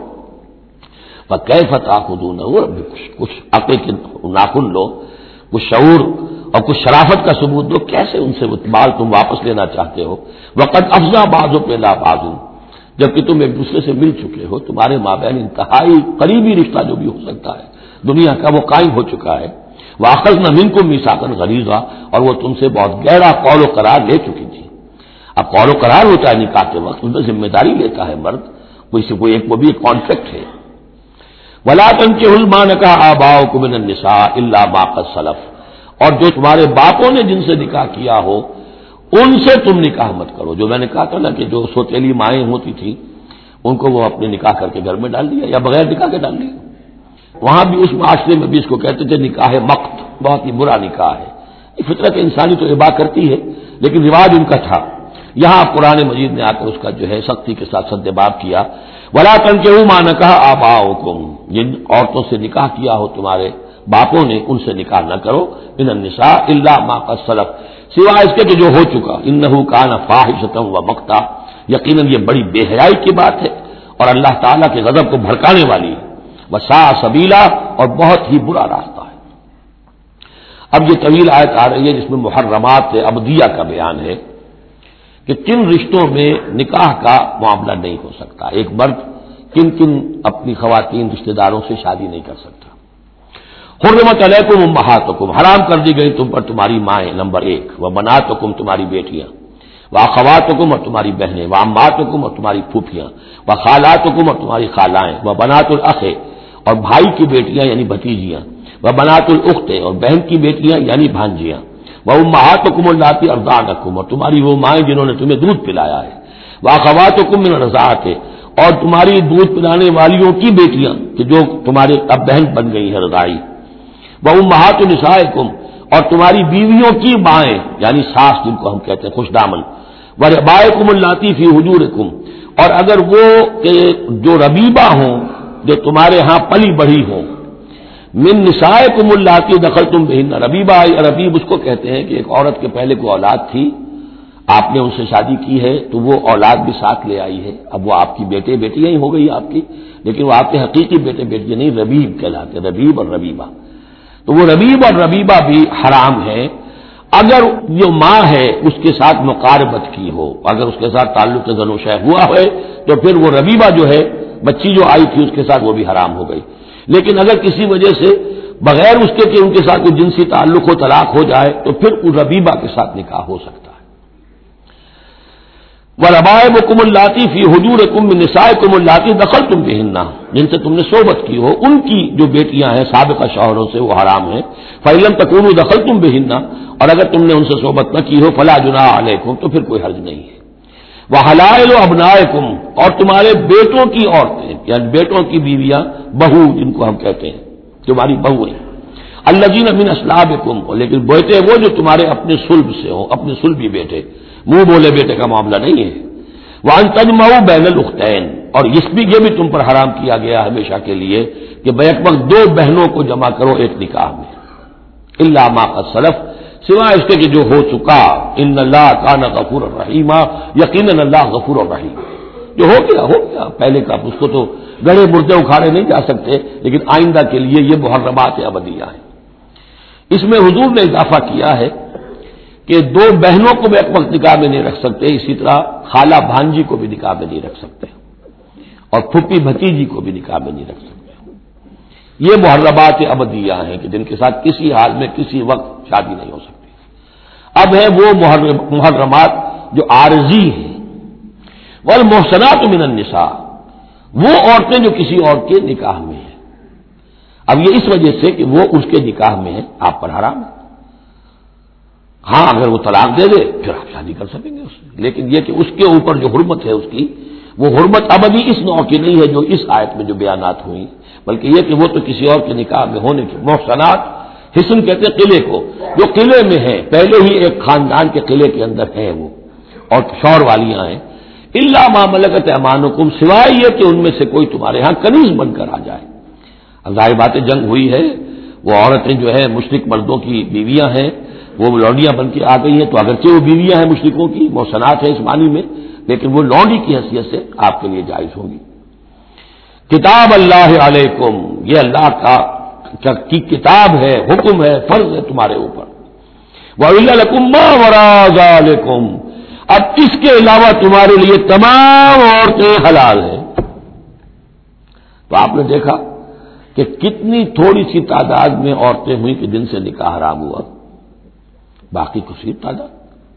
فَكَيْفَ تَأْخُذُونَهُ، کچھ عقل کے ناخن لو، کچھ شعور اور کچھ شرافت کا ثبوت دو، کیسے ان سے وہ مال تم واپس لینا چاہتے ہو. وَقَدْ أَفْضَىٰ بَعْضُكُمْ إِلَىٰ بَعْضٍ، جبکہ تم ایک دوسرے سے مل چکے ہو، تمہارے مابین انتہائی قریبی رشتہ جو بھی ہو سکتا ہے دنیا کا وہ قائم ہو چکا ہے. وَأَخَذْنَا مِنكُم مِّيثَاقًا غَلِيظًا، اور وہ تم سے بہت گہرا قول و قرار لے چکی تھی. اب قول و قرار ہوتا ہے نکاح کے وقت، ان میں ذمہ داری لیتا ہے مرد، کوئی ایک وہ بھی ایک کانٹریکٹ ہے. وَلَا تَنكِحُوا مَا نَكَحَ آبَاؤُكُم مِّنَ النِّسَاءِ إِلَّا مَا قَدْ سَلَفَ، اور جو تمہارے باپوں نے جن سے نکاح کیا ہو ان سے تم نکاح مت کرو. جو میں نے کہا تھا نا کہ جو سوتیلی مائیں ہوتی تھیں ان کو وہ اپنے نکاح کر کے گھر میں ڈال دیا یا بغیر نکاح کے ڈال دیا. وہاں بھی اس معاشرے میں بھی اس کو کہتے تھے نکاح مقت، بہت ہی برا نکاح ہے. فطرت انسانی تو اباح کرتی ہے لیکن رواج ان کا تھا. یہاں قرآن مجید نے آ کر اس کا جو ہے سختی کے ساتھ سدباب کیا. وَلَا تَنكِحُوا مَا نَكَحَ آبَاؤُكُمْ، جن عورتوں سے نکاح کیا ہو تمہارے باپوں نے ان سے نکاح نہ کرو، مِنَ النِّسَاءِ إِلَّا مَا قَدْ سَلَفَ، سوائے اس کے کہ جو ہو چکا. إِنَّهُ كَانَ فَاحِشَةً وَمَقْتًا، یقیناً یہ بڑی بے حیائی کی بات ہے اور اللہ تعالیٰ کے غضب کو بھڑکانے والی ہے. وَسَاءَ سَبِيلًا، اور بہت ہی برا راستہ ہے. اب یہ طویل آیت آ رہی ہے جس میں محرمات ابدیہ کا بیان ہے کہ کن رشتوں میں نکاح کا معاملہ نہیں ہو سکتا. ایک مرد کن کن اپنی خواتین رشتہ داروں سے شادی نہیں کر سکتا. حرمت علیکم امہاتکم، حرام کر دی گئی تم پر تمہاری مائیں، نمبر 1، وبناتکم تمہاری بیٹیاں، واخواتکم اور تمہاری بہنیں، وعماتکم اور تمہاری پھوپھیاں، وخالاتکم اور تمہاری خالائیں، وبنات الاخ اور بھائی کی بیٹیاں یعنی بھتیجیاں، وبنات الاخت اور بہن کی بیٹیاں یعنی بھانجیاں، وامہاتکم اللاتی ارضعنکم اور تمہاری وہ مائیں جنہوں نے تمہیں دودھ پلایا ہے، واخواتکم من الرضاعۃ اور تمہاری دودھ پلانے والیوں کی بیٹیاں کہ جو تمہارے اب بہن بن گئی ہیں رضاعی، وامہات نسائکم اور تمہاری بیویوں کی مائیں یعنی ساس جن کو ہم کہتے ہیں خوش دامن، وربائکم اللاتی فی حجورکم اور اگر وہ کہ جو ربیبہ ہوں جو تمہارے ہاں پلی بڑھی ہوں، من نسائکم اللاتی دخلتم بہن، ربیبہ یا ربیب اس کو کہتے ہیں کہ ایک عورت کے پہلے کوئی اولاد تھی، آپ نے ان سے شادی کی ہے تو وہ اولاد بھی ساتھ لے آئی ہے، اب وہ آپ کی بیٹے بیٹیاں ہی ہو گئی آپ کی، لیکن وہ آپ کے حقیقی بیٹے بیٹیاں نہیں، ربیب کہلاتے، ربیب اور ربیبہ، تو وہ ربیب اور ربیبہ بھی حرام ہے اگر جو ماں ہے اس کے ساتھ مقاربت کی ہو، اگر اس کے ساتھ تعلق زن و شہ ہوا ہے تو پھر وہ ربیبہ جو ہے بچی جو آئی تھی اس کے ساتھ وہ بھی حرام ہو گئی، لیکن اگر کسی وجہ سے بغیر اس کے کہ ان کے ساتھ کوئی جنسی تعلق ہو طلاق ہو جائے تو پھر اس ربیبہ کے ساتھ نکاح ہو سکتا ہے۔ وَرَبَائِبُكُمُ اللَّاتِي فِي حُجُورِكُم مِّن نِّسَائِكُمُ اللَّاتِي دَخَلْتُم بِهِنَّ جن سے تم نے صحبت کی ہو، ان کی جو بیٹیاں ہیں سابقہ شوہروں سے وہ حرام ہیں، فَإِن لَّمْ تَكُونُوا دَخَلْتُم بِهِنَّ اور اگر تم نے ان سے صحبت نہ کی ہو فَلَا جُنَاحَ عَلَيْكُمْ تو پھر کوئی حرج نہیں ہے۔ وَحَلَائِلُ أَبْنَائِكُمْ اور تمہارے بیٹوں کی عورتیں یعنی بیٹوں کی بیویاں، بہو جن کو ہم کہتے ہیں تمہاری بہو ہیں، الذین من اصلابکم لیکن بیٹے وہ جو تمہارے اپنے صلب سے ہوں، اپنے صلبی بیٹے، منہ بولے بیٹے کا معاملہ نہیں ہے۔ وَأَن تَجْمَعُوا بَيْنَ الْأُخْتَيْنِ اور یہ بھی تم پر حرام کیا گیا ہمیشہ کے لیے کہ بیک وقت دو بہنوں کو جمع کرو ایک نکاح میں، الا ما قد سلف سوائے اس کے کہ جو ہو چکا، ان اللہ کان غفور الرحیم یقیناً اللہ غفور الرحیم، جو ہو گیا پہلے کا، اس کو تو گڑے مردے اکھاڑے نہیں جا سکتے، لیکن آئندہ کے لیے یہ محرمات ابدیہ ہیں۔ اس میں حضور نے اضافہ کیا ہے کہ دو بہنوں کو بھی ایک وقت نکاح میں نہیں رکھ سکتے، اسی طرح خالہ بھانجی کو بھی نکاح میں نہیں رکھ سکتے اور پھپھی بھتیجی کو بھی نکاح میں نہیں رکھ سکتے۔ یہ محرمات ابدیہ ہیں کہ جن کے ساتھ کسی حال میں کسی وقت شادی نہیں ہو سکتی۔ اب ہے وہ محرمات جو عارضی ہیں، والمحصنات من النساء وہ عورتیں جو کسی اور کے نکاح میں ہیں، اب یہ اس وجہ سے کہ وہ اس کے نکاح میں ہے آپ پر حرام ہے، ہاں اگر وہ طلاق دے دے پھر آپ شادی کر سکیں گے اس سے، لیکن یہ کہ اس کے اوپر جو حرمت ہے اس کی وہ حرمت ابدی اس نوع کی نہیں ہے جو اس آیت میں جو بیانات ہوئی، بلکہ یہ کہ وہ تو کسی اور کے نکاح میں ہونے کے محسنات، حسن کہتے ہیں قلعے کو، جو قلعے میں ہیں پہلے ہی ایک خاندان کے قلعے کے اندر ہیں وہ اور شوہر والیاں ہیں، الا ما ملکت ایمانکم سوائے یہ کہ ان میں سے کوئی تمہارے ہاں کنیز بن کر آ جائے۔ اب ظاہر بات جنگ ہوئی ہے، وہ عورتیں جو ہے مشرک مردوں کی بیویاں ہیں، وہ لونڈیاں بن کے آ گئی ہیں، تو اگرچہ وہ بیویاں ہیں مشرکوں کی، محسنات ہیں اس معنی میں، لیکن وہ لونڈی کی حیثیت سے آپ کے لیے جائز ہوگی۔ کتاب اللہ علیکم یہ اللہ کی کتاب ہے، حکم ہے، فرض ہے تمہارے اوپر۔ وَأُحِلَّ لَكُم مَّا وَرَاءَ ذَلِكُمْ اب اس کے علاوہ تمہارے لیے تمام عورتیں حلال ہیں۔ تو آپ نے دیکھا کہ کتنی تھوڑی سی تعداد میں عورتیں ہوئی کہ جن سے نکاح حرام ہوا، باقی کثیر تعداد،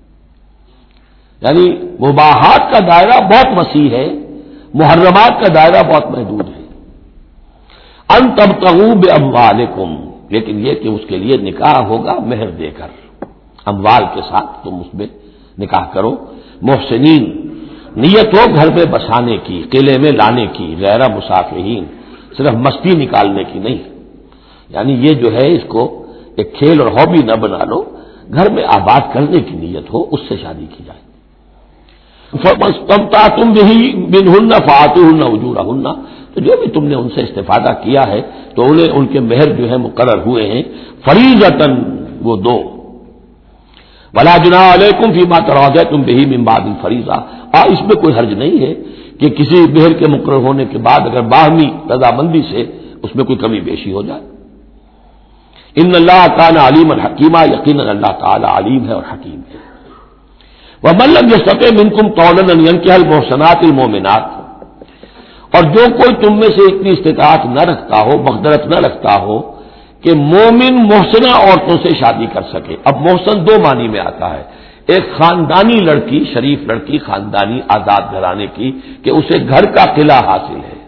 یعنی مباحات کا دائرہ بہت وسیع ہے، محرمات کا دائرہ بہت محدود ہے۔ ان تبتغوا باموالکم لیکن یہ کہ اس کے لیے نکاح ہوگا مہر دے کر، اموال کے ساتھ تم اس میں نکاح کرو، محسنین نیت ہو گھر میں بسانے کی، قلعے میں لانے کی، غیر مسافرین صرف مستی نکالنے کی نہیں، یعنی یہ جو ہے اس کو ایک کھیل اور ہابی نہ بنا لو، گھر میں آباد کرنے کی نیت ہو اس سے شادی کی جائے۔ فَاسْتَمْتَعْتُمْ بِهِ مِنْهُنَّ فَآتُوهُنَّ أُجُورَهُنَّ تو جو بھی تم نے ان سے استفادہ کیا ہے تو انہیں ان کے مہر جو ہے مقرر ہوئے ہیں، فریضۃً وہ دو، وَلَا جُنَاحَ عَلَيْكُمْ فِيمَا تَرَاضَيْتُمْ بِهِ مِنْ بَعْدِ الْفَرِيضَةِ اور اس میں کوئی حرج نہیں ہے کہ کسی مہر کے مقرر ہونے کے بعد اگر باہمی رضامندی سے اس میں کوئی کمی بیشی ہو جائے۔ ان اللہ کان علیما حکیما یقیناً اللہ تعالی علیم ہے اور حکیم ہے۔ وَمَن لَّمْ يَسْتَطِعْ مِنكُمْ طَوْلًا أَن يَنكِحَ الْمُحْصَنَاتِ الْمُؤْمِنَاتِ اور جو کوئی تم میں سے اتنی استطاعت نہ رکھتا ہو، مقدرت نہ رکھتا ہو کہ مومن محسنہ عورتوں سے شادی کر سکے. اب محسن دو معنی میں آتا ہے. ایک خاندانی لڑکی، شریف لڑکی، خاندانی آزاد گھرانے کی کہ اسے گھر کا قلعہ حاصل ہے،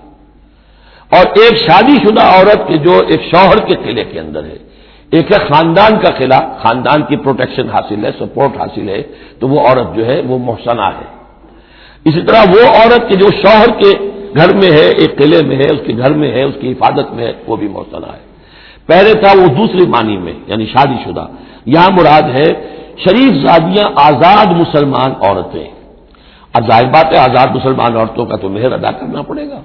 اور ایک شادی شدہ عورت کے جو ایک شوہر کے قلعے کے اندر ہے. ایک ہے خاندان کا قلعہ، خاندان کی پروٹیکشن حاصل ہے، سپورٹ حاصل ہے، تو وہ عورت جو ہے وہ محسنہ ہے. اسی طرح وہ عورت کے جو شوہر کے گھر میں ہے، ایک قلعے میں ہے، اس کے گھر میں ہے، اس کی حفاظت میں ہے، وہ بھی محسنہ ہے. پہلے تھا وہ دوسری معنی میں یعنی شادی شدہ. یہاں مراد ہے شریف زادیاں، آزاد مسلمان عورتیں. اب ظاہر بات ہے آزاد مسلمان عورتوں کا تو مہر ادا کرنا پڑے گا.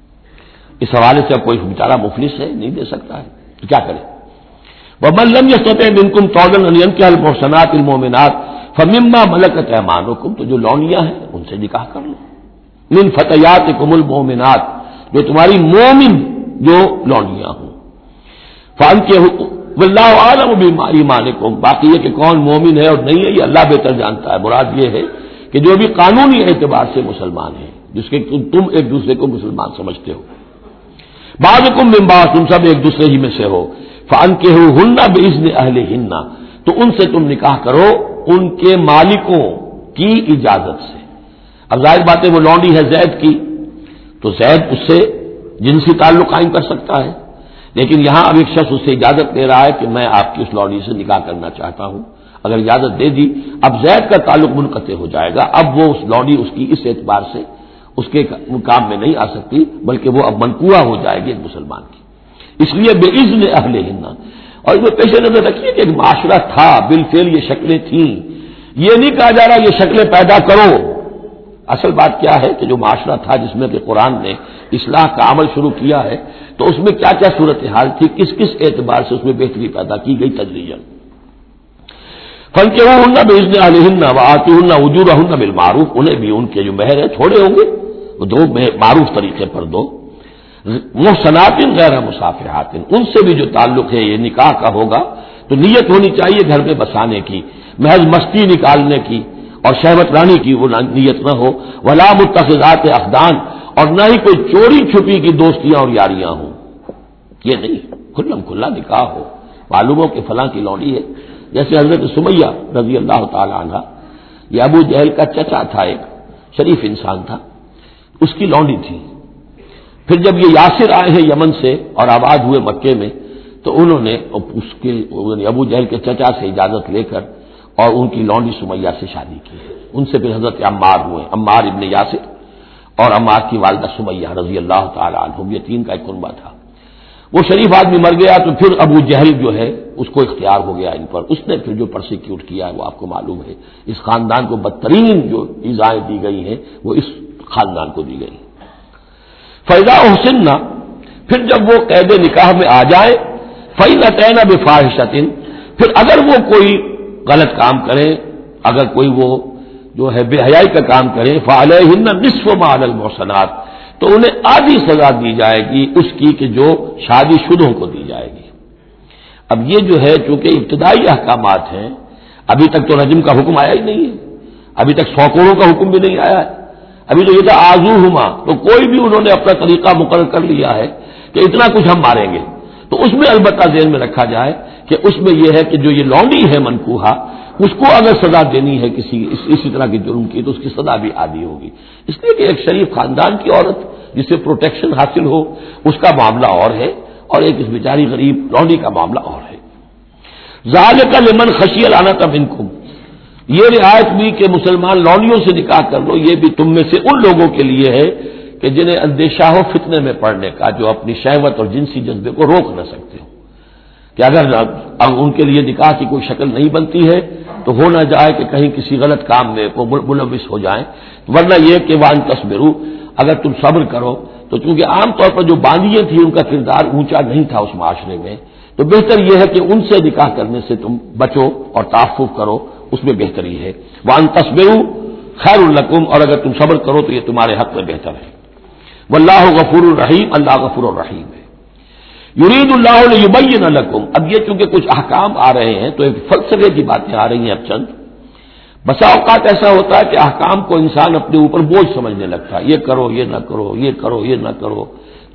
اس حوالے سے اب کوئی بیچارہ مفلس ہے، نہیں دے سکتا ہے تو کیا کرے. وَمَن لَّمْ يَسْتَطِعْ مِنكُمْ طَوْلًا أَن يَنكِحَ الْمُحْصَنَاتِ الْمُؤْمِنَاتِ فَمِمَّا مَلَكَتْ أَيْمَانُكُمْ، تو جو لونیاں ہیں ان سے نکاح کر لو. مِن فَتَيَاتِكُمُ الْمُؤْمِنَاتِ، جو تمہاری مومن جو لونیاں ہوں. فَأَنكِحُوا وَاللَّهُ أَعْلَمُ بِإِيمَانِكُمْ، باقی یہ کہ کون مومن ہے اور نہیں ہے یہ اللہ بہتر جانتا ہے. مراد یہ ہے کہ جو بھی قانونی اعتبار سے مسلمان ہیں، جس کے تم ایک دوسرے کو مسلمان سمجھتے ہو. بعضکم من بعض، تم سب ایک دوسرے ہی میں سے ہو. فَأَنكِحُوهُنَّ بِإِذْنِ أَهْلِهِنَّ، تو ان سے تم نکاح کرو ان کے مالکوں کی اجازت سے. اب ظاہر بات ہے وہ لونڈی ہے زید کی، تو زید اس سے جنسی تعلق قائم کر سکتا ہے. لیکن یہاں اب ایک شخص اس سے اجازت لے رہا ہے کہ میں آپ کی اس لونڈی سے نکاح کرنا چاہتا ہوں. اگر اجازت دے دی، اب زید کا تعلق منقطع ہو جائے گا. اب وہ اس لونڈی اس کی اس اعتبار سے اس کے کام میں نہیں آ سکتی، بلکہ وہ اب منقوع ہو جائے گی ایک مسلمان کی. اس لیے بے اذن اہلہن. اور اس میں پیش نظر رکھیے کہ ایک معاشرہ تھا، بالفعل یہ شکلیں تھیں. یہ نہیں کہا جا رہا یہ شکلیں پیدا کرو. اصل بات کیا ہے کہ جو معاشرہ تھا جس میں کہ قرآن نے اصلاح کا عمل شروع کیا ہے، تو اس میں کیا کیا صورتحال تھی، کس کس اعتبار سے اس میں بہتری پیدا کی گئی تدریجاً. فَانكِحُوهُنَّ بِإِذْنِ أَهْلِهِنَّ وَآتُوهُنَّ أُجُورَهُنَّ بِالْمَعْرُوفِ، انہیں بھی ان کے جو مہر ہے چھوڑے ہوں گے وہ دو معروف طریقے پر دو. محصنات غیر مصافحات، ان سے بھی جو تعلق ہے یہ نکاح کا ہوگا تو نیت ہونی چاہیے گھر میں بسانے کی، محض مستی نکالنے کی اور شہوت رانی کی وہ نیت نہ ہو. ولا متخذات اخدان، اور نہ ہی کوئی چوری چھپی کی دوستیاں اور یاریاں ہوں. یہ نہیں، کھلم کھلا نکاح ہو. معلوم ہو کہ فلاں کی لونڈی ہے، جیسے حضرت سمیہ رضی اللہ تعالی عنہ، یہ ابو جہل کا چچا تھا، ایک شریف انسان تھا، اس کی لونڈی تھی. پھر جب یہ یاسر آئے ہیں یمن سے اور آباد ہوئے مکے میں، تو انہوں نے اس کے ابو جہل کے چچا سے اجازت لے کر اور ان کی لونڈی سمیہ سے شادی کی. ان سے پھر حضرت عمار ہوئے، عمار ابن یاسر اور عمار کی والدہ سمیہ رضی اللہ تعالی عنہم، یہ تین کا ایک کنبہ تھا. وہ شریف آدمی مر گیا تو پھر ابو جہل جو ہے اس کو اختیار ہو گیا ان پر. اس نے پھر جو پرسیکیوٹ کیا ہے وہ آپ کو معلوم ہے. اس خاندان کو بدترین جو ایذائیں دی گئی ہیں وہ اس خاندان کو دی گئی. فَإِذَا أُحْصِنَّ، پھر جب وہ قید نکاح میں آ جائے، فَإِنْ أَتَيْنَ بِفَاحِشَةٍ، پھر اگر وہ کوئی غلط کام کرے، اگر کوئی وہ جو ہے بے حیائی کا کام کرے، فَعَلَيْهِنَّ نِصْفُ مَا عَلَى الْمُحْصَنَاتِ، تو انہیں آدھی سزا دی جائے گی اس کی کہ جو شادی شدوں کو دی جائے گی. اب یہ جو ہے چونکہ ابتدائی احکامات ہیں، ابھی تک تو رجم کا حکم آیا ہی نہیں ہے، ابھی تک 100 کوڑوں کا حکم بھی نہیں آیا ہے. ابھی تو یہ تھا آزوہما، تو کوئی بھی انہوں نے اپنا طریقہ مقرر کر لیا ہے کہ اتنا کچھ ہم ماریں گے. تو اس میں البتہ ذہن میں رکھا جائے کہ اس میں یہ ہے کہ جو یہ لونڈی ہے منکوحہ، اس کو اگر سزا دینی ہے اسی طرح کے جرم کی تو اس کی سزا بھی عادی ہوگی. اس لیے کہ ایک شریف خاندان کی عورت جسے پروٹیکشن حاصل ہو اس کا معاملہ اور ہے، اور ایک اس بیچاری غریب لونڈی کا معاملہ اور ہے. ذالک لمن خشی العنۃ منکم، یہ رعایت بھی کہ مسلمان لونڈیوں سے نکاح کر لو، یہ بھی تم میں سے ان لوگوں کے لیے ہے کہ جنہیں اندیشہ ہو فتنے میں پڑنے کا، جو اپنی شہوت اور جنسی جذبے کو روک نہ سکتے ہو، کہ اگر ان کے لیے نکاح کی کوئی شکل نہیں بنتی ہے تو ہو نہ جائے کہ کہیں کسی غلط کام میں وہ ملوث ہو جائیں. ورنہ یہ کہ وان تصبروا، اگر تم صبر کرو، تو چونکہ عام طور پر جو باندیاں تھیں ان کا کردار اونچا نہیں تھا اس معاشرے میں، تو بہتر یہ ہے کہ ان سے نکاح کرنے سے تم بچو اور تعفف کرو، اس میں بہتری ہے. وان تصبروا خیر لکم، اور اگر تم صبر کرو تو یہ تمہارے حق میں بہتر ہے. واللہ غفور الرحیم، اللہ غفور الرحیم ہے. یرید اللہ لیبین لکم، اب یہ چونکہ کچھ احکام آ رہے ہیں تو ایک فلسفے کی باتیں آ رہی ہیں. اب چند بسا اوقات ایسا ہوتا ہے کہ احکام کو انسان اپنے اوپر بوجھ سمجھنے لگتا ہے، یہ کرو یہ نہ کرو، یہ کرو یہ نہ کرو.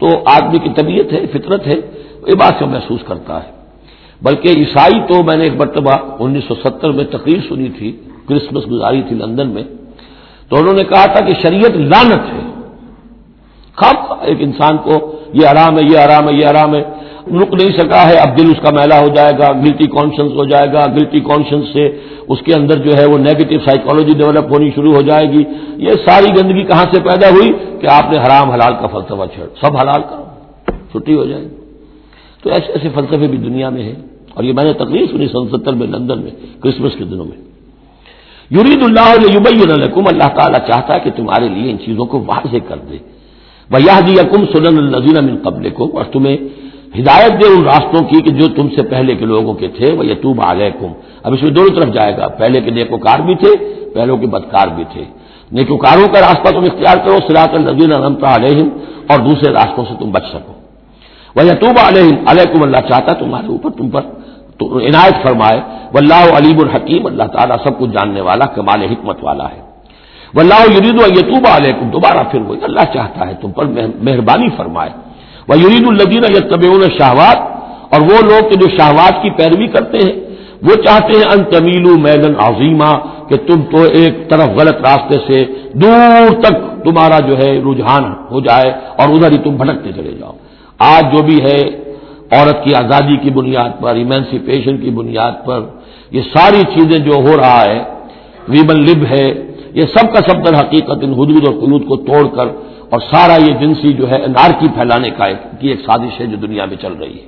تو آدمی کی طبیعت ہے، فطرت ہے، یہ بات سے محسوس کرتا ہے۔ بلکہ عیسائی تو میں نے ایک مرتبہ 1970 میں تقریر سنی تھی، کرسمس گزاری تھی لندن میں، تو انہوں نے کہا تھا کہ شریعت لعنت ہے، خام ایک انسان کو یہ حرام ہے، یہ حرام ہے، یہ حرام ہے، رک نہیں سکا ہے، اب دل اس کا میلا ہو جائے گا، گلٹی کانشنس ہو جائے گا، گلٹی کانشنس سے اس کے اندر جو ہے وہ نیگیٹو سائیکالوجی ڈیولپ ہونی شروع ہو جائے گی۔ یہ ساری گندگی کہاں سے پیدا ہوئی کہ آپ نے حرام حلال کا فلسفہ چھیڑ، سب حلال کرو، چھٹی ہو جائے گی۔ تو ایسے ایسے فلسفے بھی دنیا میں ہیں، اور یہ میں نے تقریر سنی 1970 میں لندن میں کرسمس کے دنوں میں۔ یرید اللہ لیبین لکم، اللہ تعالیٰ چاہتا ہے کہ تمہارے لیے ان چیزوں کو واضح کر دے، وَيَهْدِيَكُمْ سُنَنَ الَّذِينَ مِن قَبْلِكُمْ، اور تمہیں ہدایت دے ان راستوں کی کہ جو تم سے پہلے کے لوگوں کے تھے، وَيَتُوبَ عَلَيْكُمْ، اب اس میں دونوں طرف جائے گا، پہلے کے نیکوکار بھی تھے، پہلوں کے بدکار بھی تھے، نیکوکاروں کا راستہ تم اختیار کرو، صراط الذین انعمت علیہم، اور دوسرے راستوں سے تم بچ سکو۔ وَيَتُوبَ عَلَيْكُمْ، اللہ چاہتا تمہارے اوپر، تم پر تو عنایت فرمائے، واللہ علیم الحکیم، اللہ تعالیٰ سب کچھ جاننے والا، کمال حکمت والا ہے۔ واللہ یرید ان یتوب علیکم، دوبارہ پھر وہی اللہ چاہتا ہے تم پر مہربانی فرمائے۔ ویرید الذین یتبعون الشہوات، اور وہ لوگ کہ جو شہوات کی پیروی کرتے ہیں، وہ چاہتے ہیں ان تمیلوا میلا عظیما، کہ تم تو ایک طرف غلط راستے سے دور تک تمہارا جو ہے رجحان ہو جائے اور ادھر ہی تم بھٹکتے چلے جاؤ۔ آج جو بھی ہے عورت کی آزادی کی بنیاد پر، ایمانسیپیشن کی بنیاد پر، یہ ساری چیزیں جو ہو رہا ہے، ویمن لب ہے، یہ سب کا سب در حقیقت ان حدود اور قیود کو توڑ کر، اور سارا یہ جنسی جو ہے انارکی پھیلانے کی ایک سازش ہے جو دنیا میں چل رہی ہے۔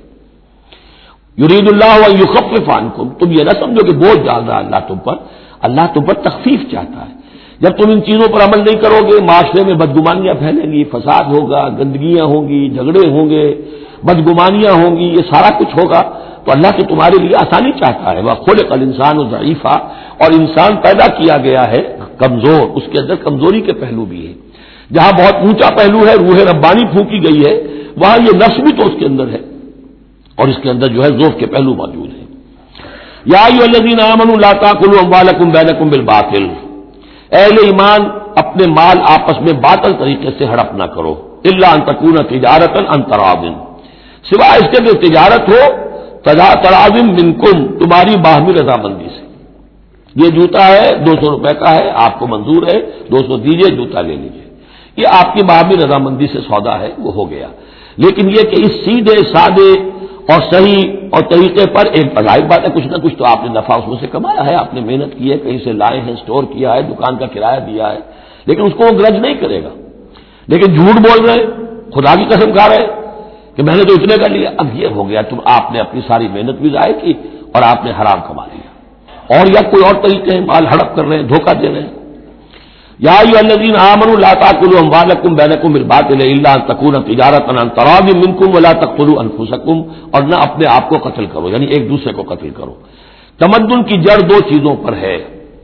یرید اللہ ان یخفف عنکم، تم یہ نہ سمجھو کہ بوجھ ڈال رہا اللہ تم پر، اللہ تم پر تخفیف چاہتا ہے۔ جب تم ان چیزوں پر عمل نہیں کرو گے، معاشرے میں بدگمانیاں پھیلیں گی، فساد ہوگا، گندگیاں ہوں گی، جھگڑے ہوں گے، بدگمانیاں ہوں گی، یہ سارا کچھ ہوگا، تو اللہ تو تمہارے لیے آسانی چاہتا ہے۔ وَخُلِقَ الْإِنسَانُ ضَعِيفًا، اور انسان پیدا کیا گیا ہے کمزور، اس کے اندر کمزوری کے پہلو بھی ہے۔ جہاں بہت اونچا پہلو ہے، روح ربانی پھونکی گئی ہے، وہاں یہ نفس بھی تو اس کے اندر ہے، اور اس کے اندر جو ہے ذوف کے پہلو موجود ہیں۔ یا ایھا الذین آمنوا لا تأکلوا اموالکم بینکم بالباطل، اہل ایمان اپنے مال آپس میں باطل طریقے سے ہڑپ نہ کرو، الا ان تکون تجارۃ عن تراض، سوائے اس کے کہ تجارت ہو تراض منکم، تمہاری باہمی رضامندی سے۔ یہ جوتا ہے 200 روپے کا ہے، آپ کو منظور ہے 200 دیجئے، جوتا لے لیجئے، یہ آپ کی باہمی رضامندی سے سودا ہے، وہ ہو گیا۔ لیکن یہ کہ اس سیدھے سادے اور صحیح اور طریقے پر، ایک ظاہر بات ہے کچھ نہ کچھ تو آپ نے نفع اس میں سے کمایا ہے، آپ نے محنت کی ہے، کہیں سے لائے ہیں، اسٹور کیا ہے، دکان کا کرایہ دیا ہے، لیکن اس کو وہ گرج نہیں کرے گا۔ لیکن جھوٹ بول رہے ہیں، خدا کی قسم کھا رہے ہیں کہ میں نے تو اتنے کا لیا، اب یہ ہو گیا تم آپ نے اپنی ساری محنت بھی ضائع کی اور آپ نے حرام کما لیا، اور یا کوئی اور طریقے ہیں، مال ہڑپ کر رہے ہیں، دھوکہ دے رہے ہیں۔ یا ایھا الذین آمنوا لا تأکلوا اموالکم بینکم بالباطل الا ان تکون تجارۃ عن تراض منکم ولا تقتلوا انفسکم، اور نہ اپنے آپ کو قتل کرو، یعنی ایک دوسرے کو قتل کرو۔ تمدن کی جڑ دو چیزوں پر ہے،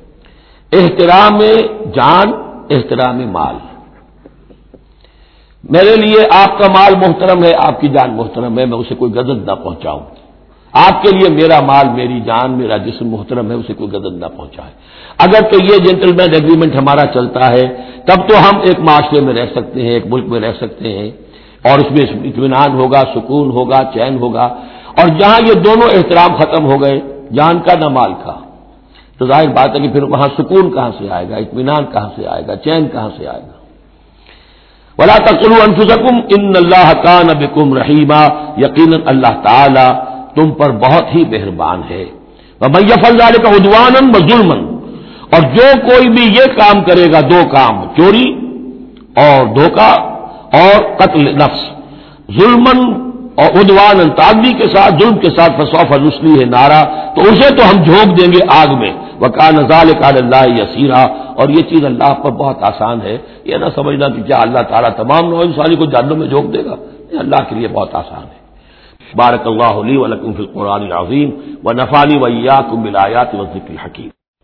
احترام جان، احترام مال۔ میرے لیے آپ کا مال محترم ہے، آپ کی جان محترم ہے، میں اسے کوئی غضب نہ پہنچاؤں۔ آپ کے لیے میرا مال، میری جان، میرا جسم محترم ہے، اسے کوئی غضب نہ پہنچائے۔ اگر تو یہ جینٹل مین ایگریمنٹ ہمارا چلتا ہے، تب تو ہم ایک معاشرے میں رہ سکتے ہیں، ایک ملک میں رہ سکتے ہیں، اور اس میں اطمینان ہوگا، سکون ہوگا، چین ہوگا۔ اور جہاں یہ دونوں احترام ختم ہو گئے، جان کا نہ مال کا، تو ظاہر بات ہے کہ پھر وہاں سکون کہاں سے آئے گا، اطمینان کہاں سے آئے گا، چین کہاں سے آئے گا۔ ولا تقتلوا انفسکم ان اللہ کان بکم رحیما، یقیناً اللہ تعالی تم پر بہت ہی مہربان ہے۔ ومن یفعل ذلک عدوانا وظلما، اور جو کوئی بھی یہ کام کرے گا، دو کام، چوری اور دھوکہ اور قتل نفس، ظلمن اور عدوانا، تعدی کے ساتھ، ظلم کے ساتھ، فسوف نصلیہ نارا، تو اسے تو ہم جھونک دیں گے آگ میں، وکان ذلک علی اللہ یسیرا، اور یہ چیز اللہ پر بہت آسان ہے۔ یہ نہ سمجھنا کہ کیا اللہ تعالیٰ تمام نوع انسانی کو جہنم میں جھونک دے گا، یہ اللہ کے لیے بہت آسان ہے۔ بارک اللہ لی ولکم فی القرآن العظیم ونفعنی وإیاکم بالآیات والذکر الحکیم۔